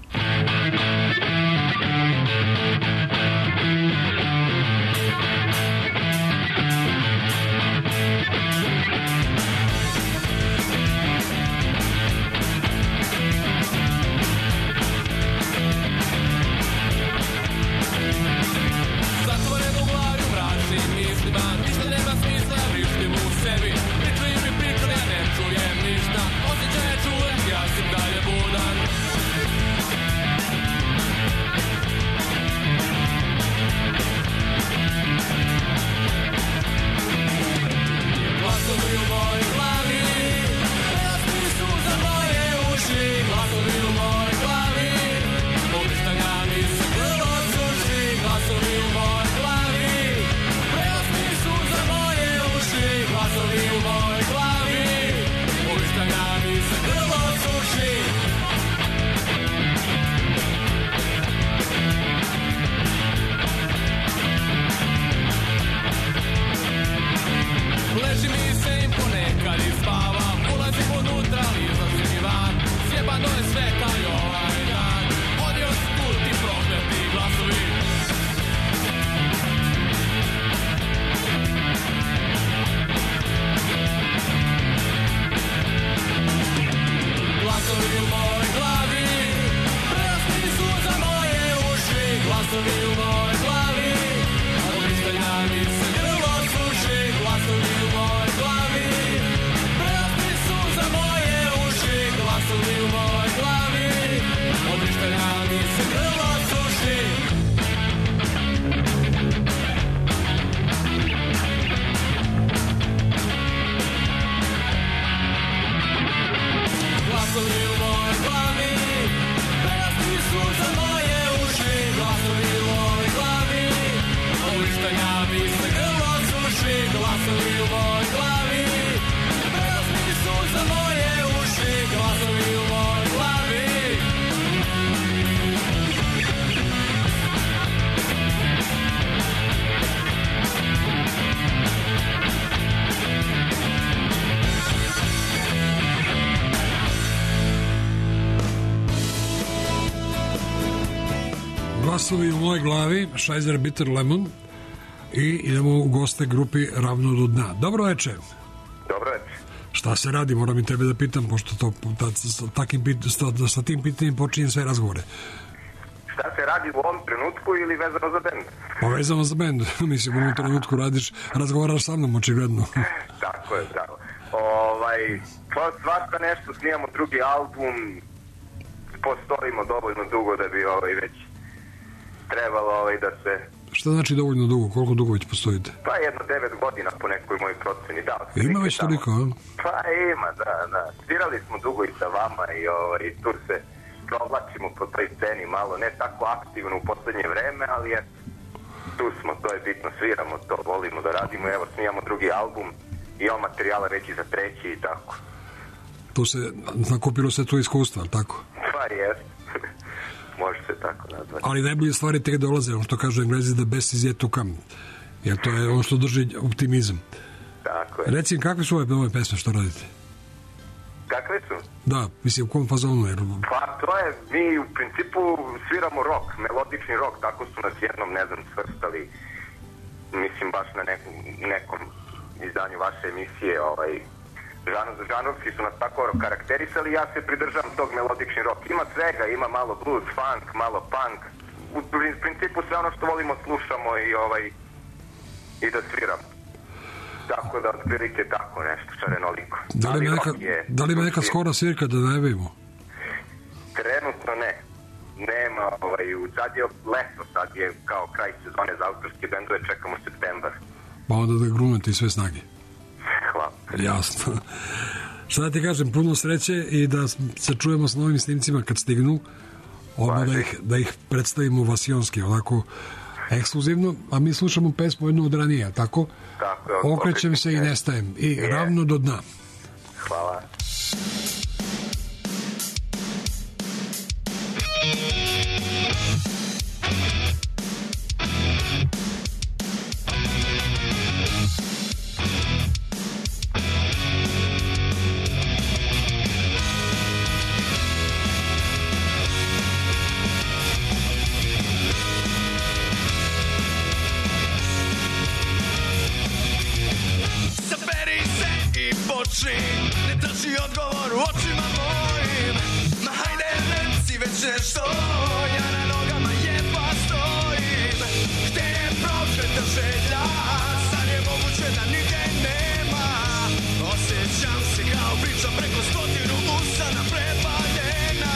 Glasovi u mojoj glavi, Scheiser Bitter Lemon, i idemo u goste grupi Ravno do dna. Dobro večer. Dobro večer. Šta se radi, moram i tebe da pitam, pošto to, ta, sa, takim, sa, sa tim pitanjem počinjem sve razgovore. Šta se radi u ovom trenutku ili vezano za bend? Pa vezano za bend, mislim, u ovom trenutku radiš, razgovaraš sa mnom, očigledno. Tako je, tako. Ovaj, pa svašta nešto, snimamo drugi album, postojimo dovoljno dugo da bi ovaj već trebalo ovaj da se... Šta znači dovoljno dugo? Koliko dugo već postojite? Pa jedno devet godina po nekoj mojoj proceni, da. Ima već toliko, a? Pa ima, da, da. Svirali smo dugo i sa vama i ovaj, tu se provlačimo po toj sceni malo, ne tako aktivno u poslednje vreme, ali je, tu smo, to je bitno, sviramo to, volimo da radimo, evo snimamo drugi album, imamo materijala već i za treći i tako. Tu se, nakupilo se tu iskustva, tako? Pa jest. može se tako nazvati. Ali najbolje stvari tek dolaze, ono što kažu Englezi, the best is yet to come. Jer to je ono što drži optimizam. Tako je. Reci im, kakve su ove nove pesme, što radite? Kakve su? Da, mislim, u kom fazonu je? Pa to je, mi u principu sviramo rock, melodični rock, tako su nas jednom, ne znam, svrstali, mislim, baš na nekom, nekom izdanju vaše emisije, ovaj, žanrovski su nas tako karakterisali, ja se pridržavam tog melodični rock. Ima svega, ima malo blues, funk, malo punk, u principu sve ono što volimo slušamo i, ovaj, i da sviramo. Tako da, otprilike tako nešto, šarenoliko. Da li ima neka, je, da li ima neka skora svirka da najavimo? Trenutno ne. Nema, ovaj, sad je leto, sad je kao kraj sezone za autorske bendove, čekamo septembar. Pa onda da grunete i sve snage. Hvala. Jasno. Šta da ti kažem, puno sreće i da se čujemo s novim snimcima kad stignu, odmah da ih, da ih predstavimo vasionski, onako ekskluzivno, a mi slušamo pesmu jednu od ranije, tako? Tako, okrećem se i nestajem i je. Ravno do dna. Hvala. Ne traži odgovor u očima mojim. Ma hajde reci već nešto, ja na nogama jedva stojim. Gde je prokleta želja, sad je moguće da nigde nema. Osjećam se kao priča preko stotinu usana prepaljena.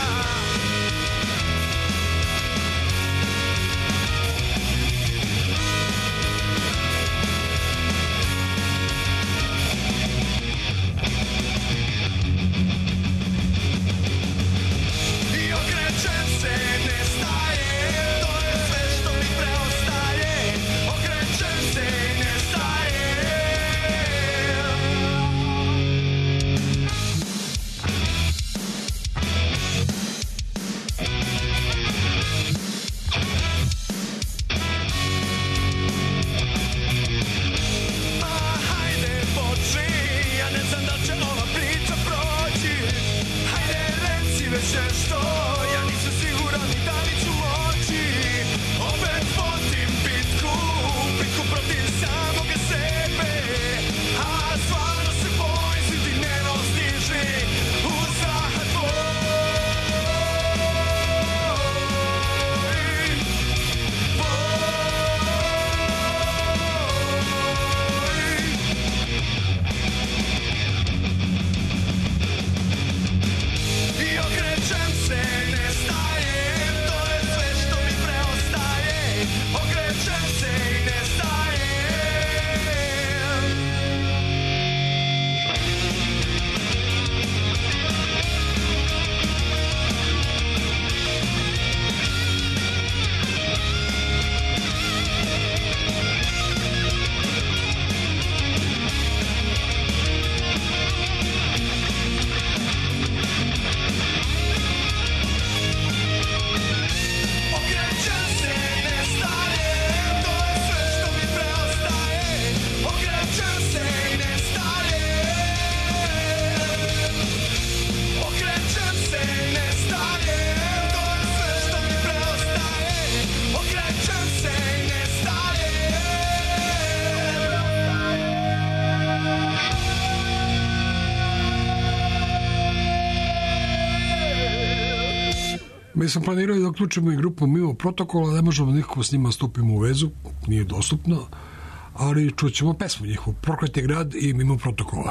Mi smo planirali da uključimo i grupu mimo protokola, ne možemo nikako s njima stupimo u vezu, nije dostupno, ali čućemo pesmu njihovu, Prokleti grad i mimo protokola.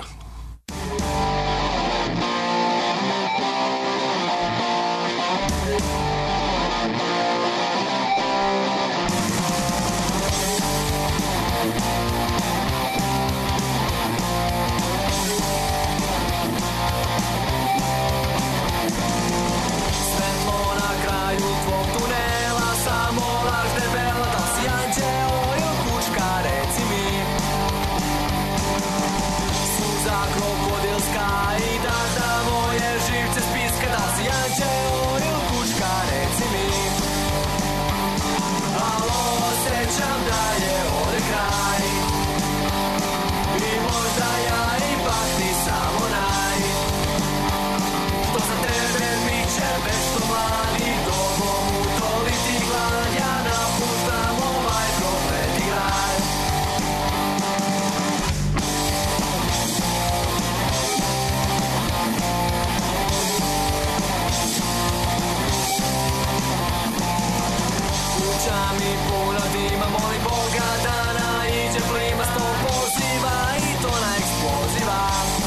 Suza osjećam da je ovde kraj i možda ja ipak nisam onaj što za tebe biće večno mladi dobom utoliti glad ja napuštam ovaj prokleti grad. Kuća mi puna dima, molim Boga da naiđe plima sto poziva i to na eksploziva.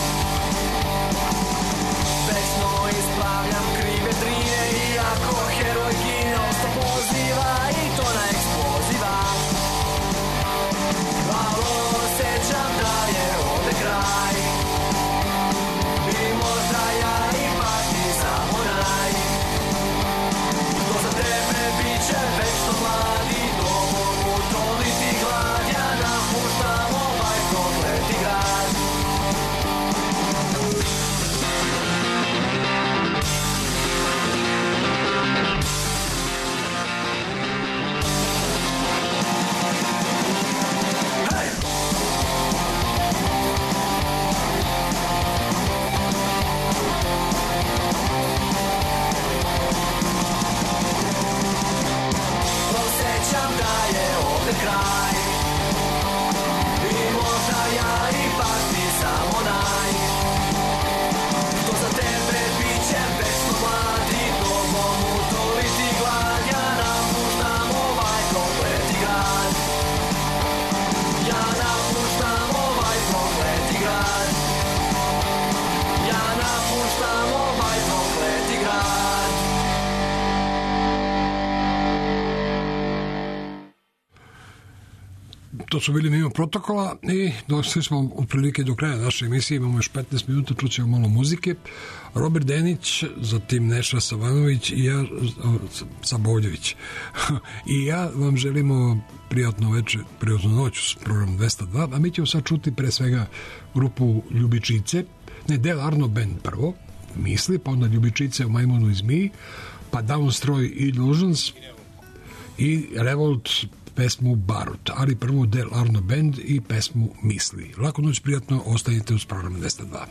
Večno ispravljam krive drine iako heroj gine sto poziva i to na eksploziva. Ali osjećam da je ovde kraj i možda ja ipak nisam onaj što za tebe biće večno mladi dobom utoliti glad ja napuštam ovaj prokleti grad. Hej! Osjećam da je ovde kraj i možda ja ipak nisam onaj što za tebe biće večno mladi dobom utoliti glad ja napuštam ovaj prokleti grad. Ja napuštam ovaj prokleti grad. Ja napuštam ovaj prokleti grad. To su bili mimo protokola i došli smo otprilike do kraja naše emisije, imamo još petnaest minuta, čućemo malo muzike. Robert Denić, zatim Neša Savanović i ja, Sabovljević. I ja vam želimo prijatno večer, prijatnu noć s programom dvesta dva, a mi ćemo sad čuti pre svega grupu Ljubičice, ne, Del Arno Band prvo, Misli, pa onda Ljubičice u Majmunu i Zmiji, pa Downstroj Illusions i Revolt pesmu Barut, ali prvo Del Arno Band i pesmu Misli. Laku noć, prijatno, ostanite uz program dvesta dva.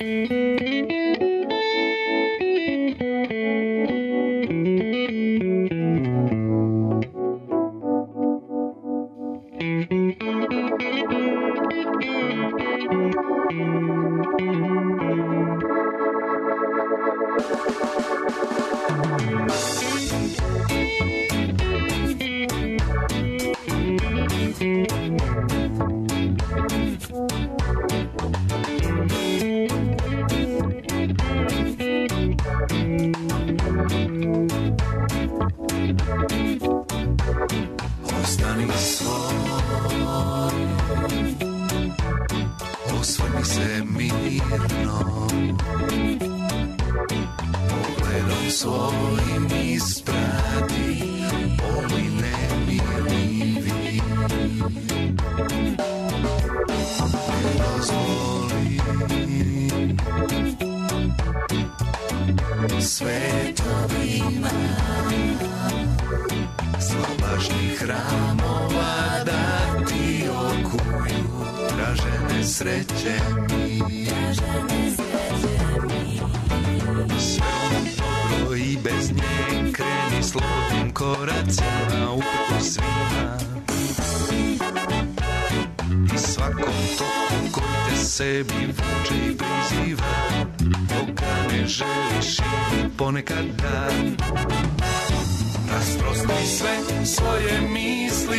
Ostani svoj, osvrni se mirno, pogledom svojim isprati boli nemirljivi. Ne dozvoli svetovima slabašnih hramova da ti okuju tražene sreće mi. Sve dobro i bez nje kreni slobodnim koracima uprko svima i svakom toku koji te sebi vuče i priziva dok ga ne želiš i ponekad da rasprosti sve svoje misli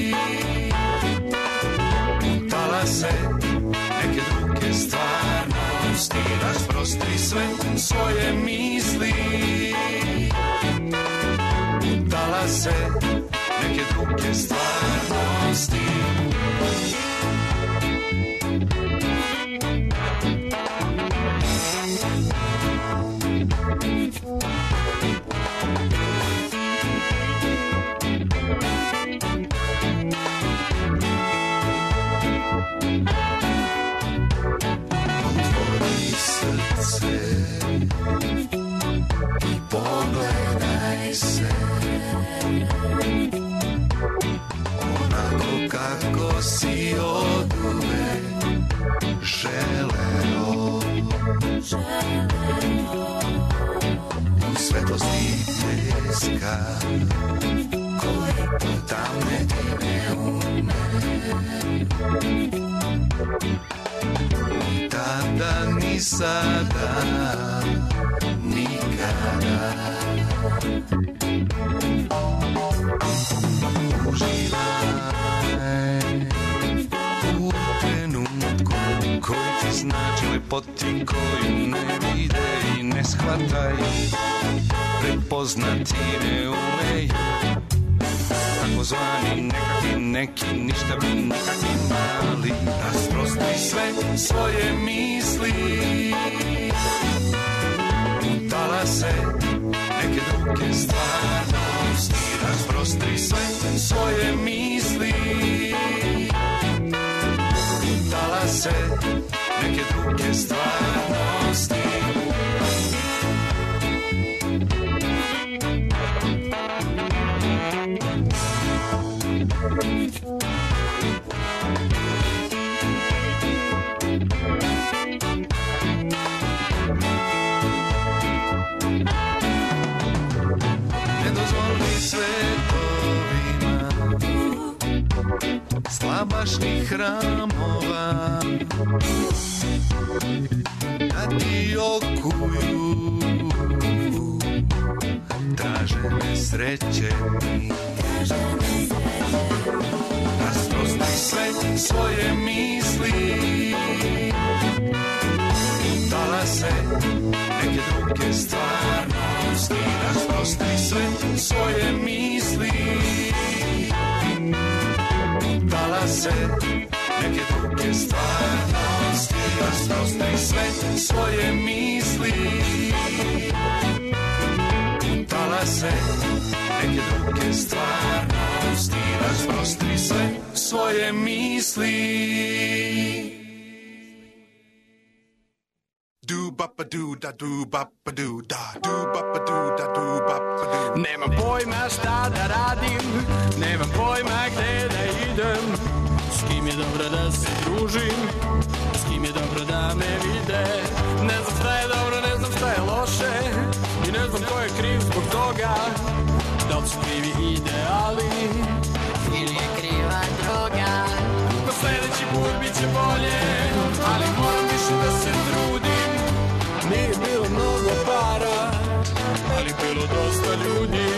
u talase neke druge stvarnosti. Rasprosti sve svoje misli u talase neke druge stvarnosti. bliska, koji puta me ne ume. Tada ni sada, nikada. Uživaj u trenutku koji ti znači lepoti koju ne vide i ne shvataju, prepoznati ne umeju. Tako zvani nekakvi neki, ništa bi nikakvi mali. Rasprosti sve svoje misli, utala se neke druge stvarnosti. Rasprosti sve svoje misli, utala se neke druge stvarnosti. Ne dozvoli svetovima slabašnih hramova da ti okuju tražene sreće mi. Rasprosti sve svoje misli, utala se neke druge stvarnosti. Rasprosti sve svoje misli, utala se neke druge stvarnosti. Rasprosti sve svoje misli, utala se neke druge stvarnosti. Rasprosti sve svoje misli. Do bapa do da do bapa do da do bapa do da do bapa do. Nemam pojma šta da radim, nemam pojma gde da idem. S kim je dobro da se družim, s kim je dobro da me vide. Ne znam šta je dobro, ne znam šta je loše i ne znam ko je kriv zbog toga. Da li su krivi ideali ili je kriva droga. Pa sledeći put bit će bolje, ali moram više da se trudim. Nije bilo mnogo para, ali bilo dosta ljudi.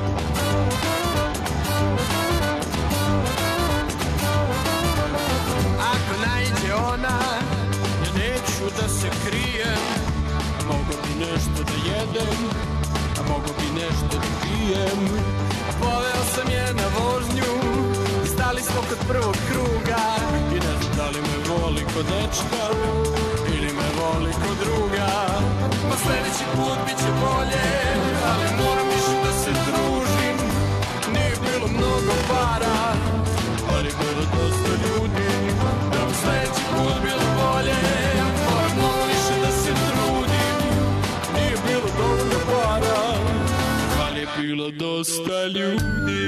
Ako naiđe ona, ja neću da se krijem. Mogu bi nešto da jedem, a mogu bi nešto da pijem. Poveo sam je na vožnju, stali smo kod prvog kruga. I ne znam da li me voli kod dečka ili me voli kod druga. Pa sledeći put bit će bolje, ali moram više da se družim. Nije bilo mnogo para, ali bilo dosta ljudi. Da bi sledeći put bilo bolje, moram mnogo više da se trudim. Nije bilo dovoljno para, ali je bilo dosta ljudi.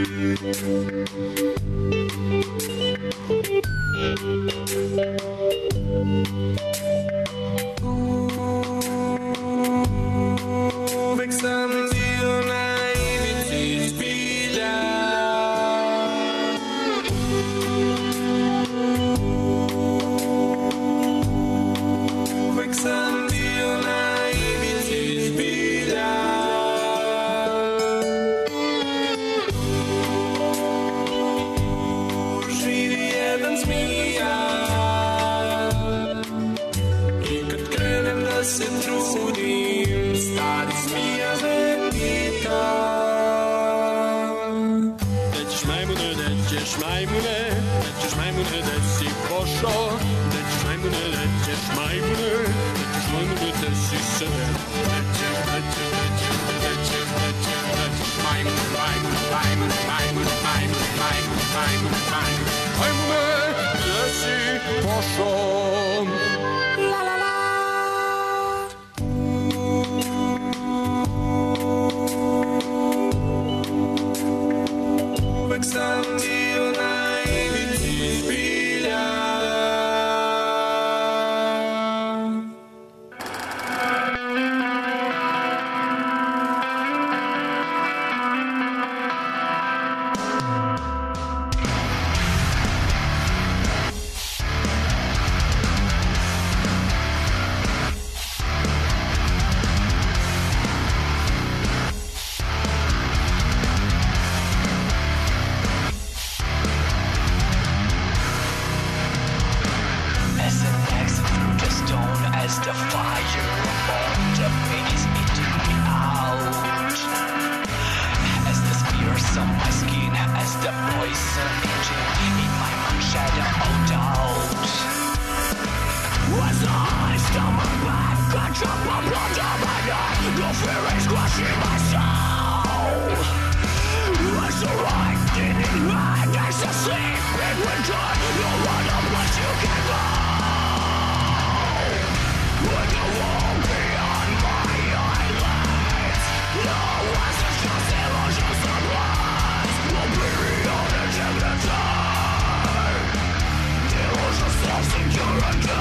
Uvek sam bio na ivici zbilja. Uvek sam bio na ivici zbilja. Živi jedan zmija i kad krenem da se trudim, stari zmija me pita. Gde ćeš majmune, gde ćeš majmune, gde ćeš majmune, gde si pošao? Gde ćeš majmune, gde ćeš majmune, gde ćeš majmune, gde si se? Gde ćeš, gde ćeš, gde ćeš, gde ćeš, gde ćeš, gde ćeš majmune, majmune, majmune, majmune, majmune, majmune, majmune, majmune, majmune, gde si pošao? La la la. Uvek sam bio na ivici zbilja. as the poison engine in my mind shadow doubt. As I stumble back, I drop my blood on my neck. The fear is crushing my soul. As the lightning hand as a sleeping winter, no other place you can go. With the wall beyond my eyelids, no one's just illusions of lies. Oblivion and dignity, illusions of security.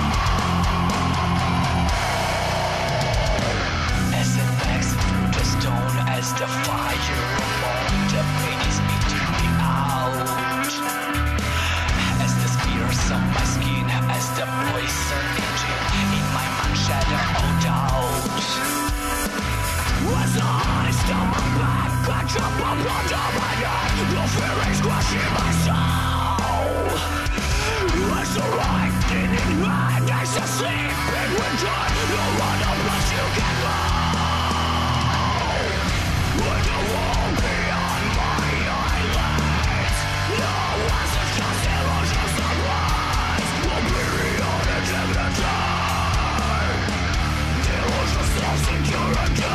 As it backs through the stone, as the fire among the pain is eating me out. As the spears on my skin, as the poison engine in my mind shadow doubt. As I stumble back, I drop my blood on my neck. The fear is crushing my soul. As the lightning hand as a sleeping winter, no other place you can go. With the wall beyond my eyelids, no one's just illusions of lies. Oblivion and dignity, illusions of security.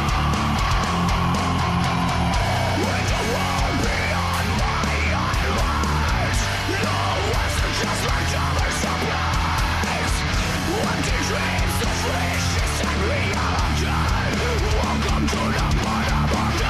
With the wall beyond my eyelids, no one's just like other supplies. Empty dreams of wishes and reality. Welcome to the bottom of the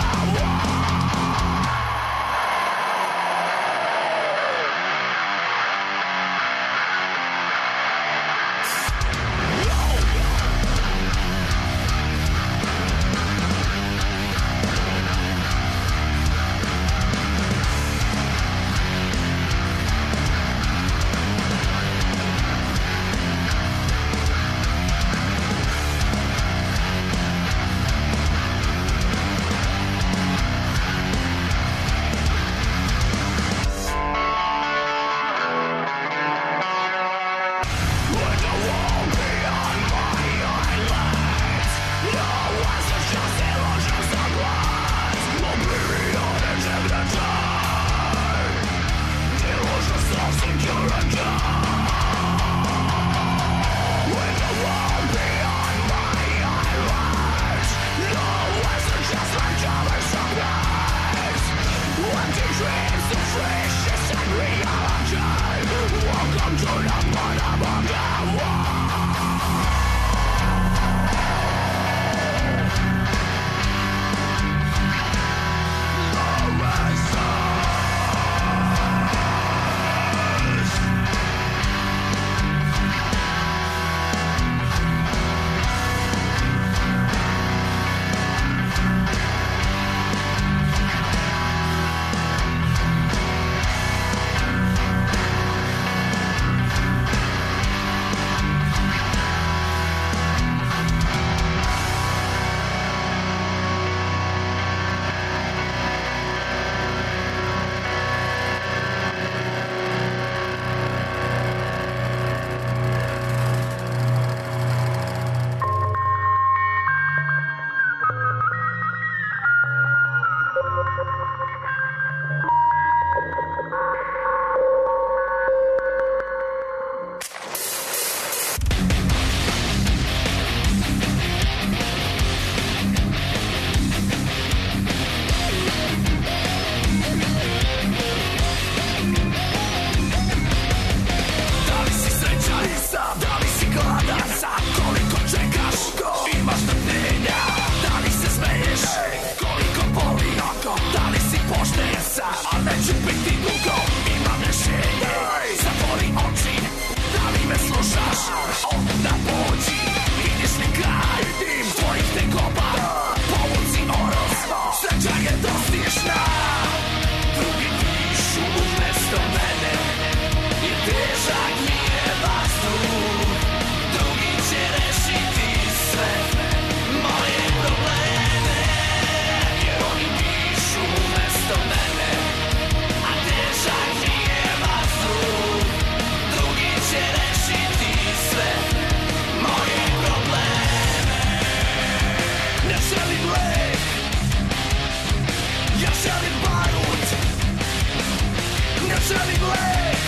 želim lek,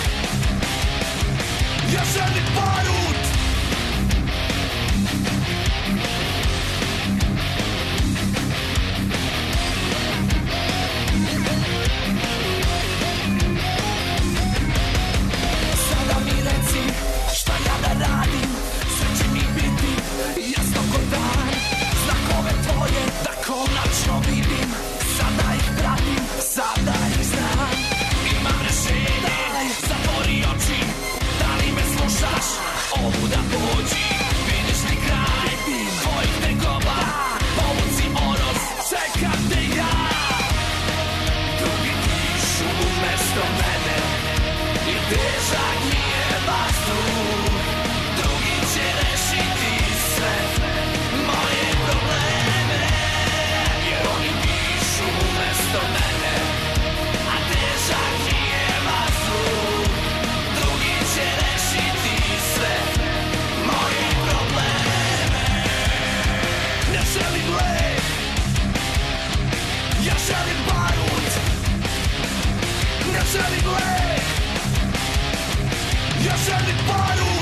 ja želim barut. Sada mi reci šta ja da radim, sve će mi biti jasno ko dan. Znakove tvoje da konačno vidim, sada ih pratim, sada ih znam. Imam rešenje, zatvori oči, da li me slušaš, ovuda pođi. Vidiš li kraj tvojih tegoba, povuci oroz, čekam te ja. Drugi dišu umesto mene i težak mi je vazduh. Drugi će rešiti sve moje probleme, jer oni dišu umesto mene, a težak mi je vazduh. Drugi će rešiti sve moje probleme. Ne želim lek, ja želim barut. Ne želim lek, ja želim barut.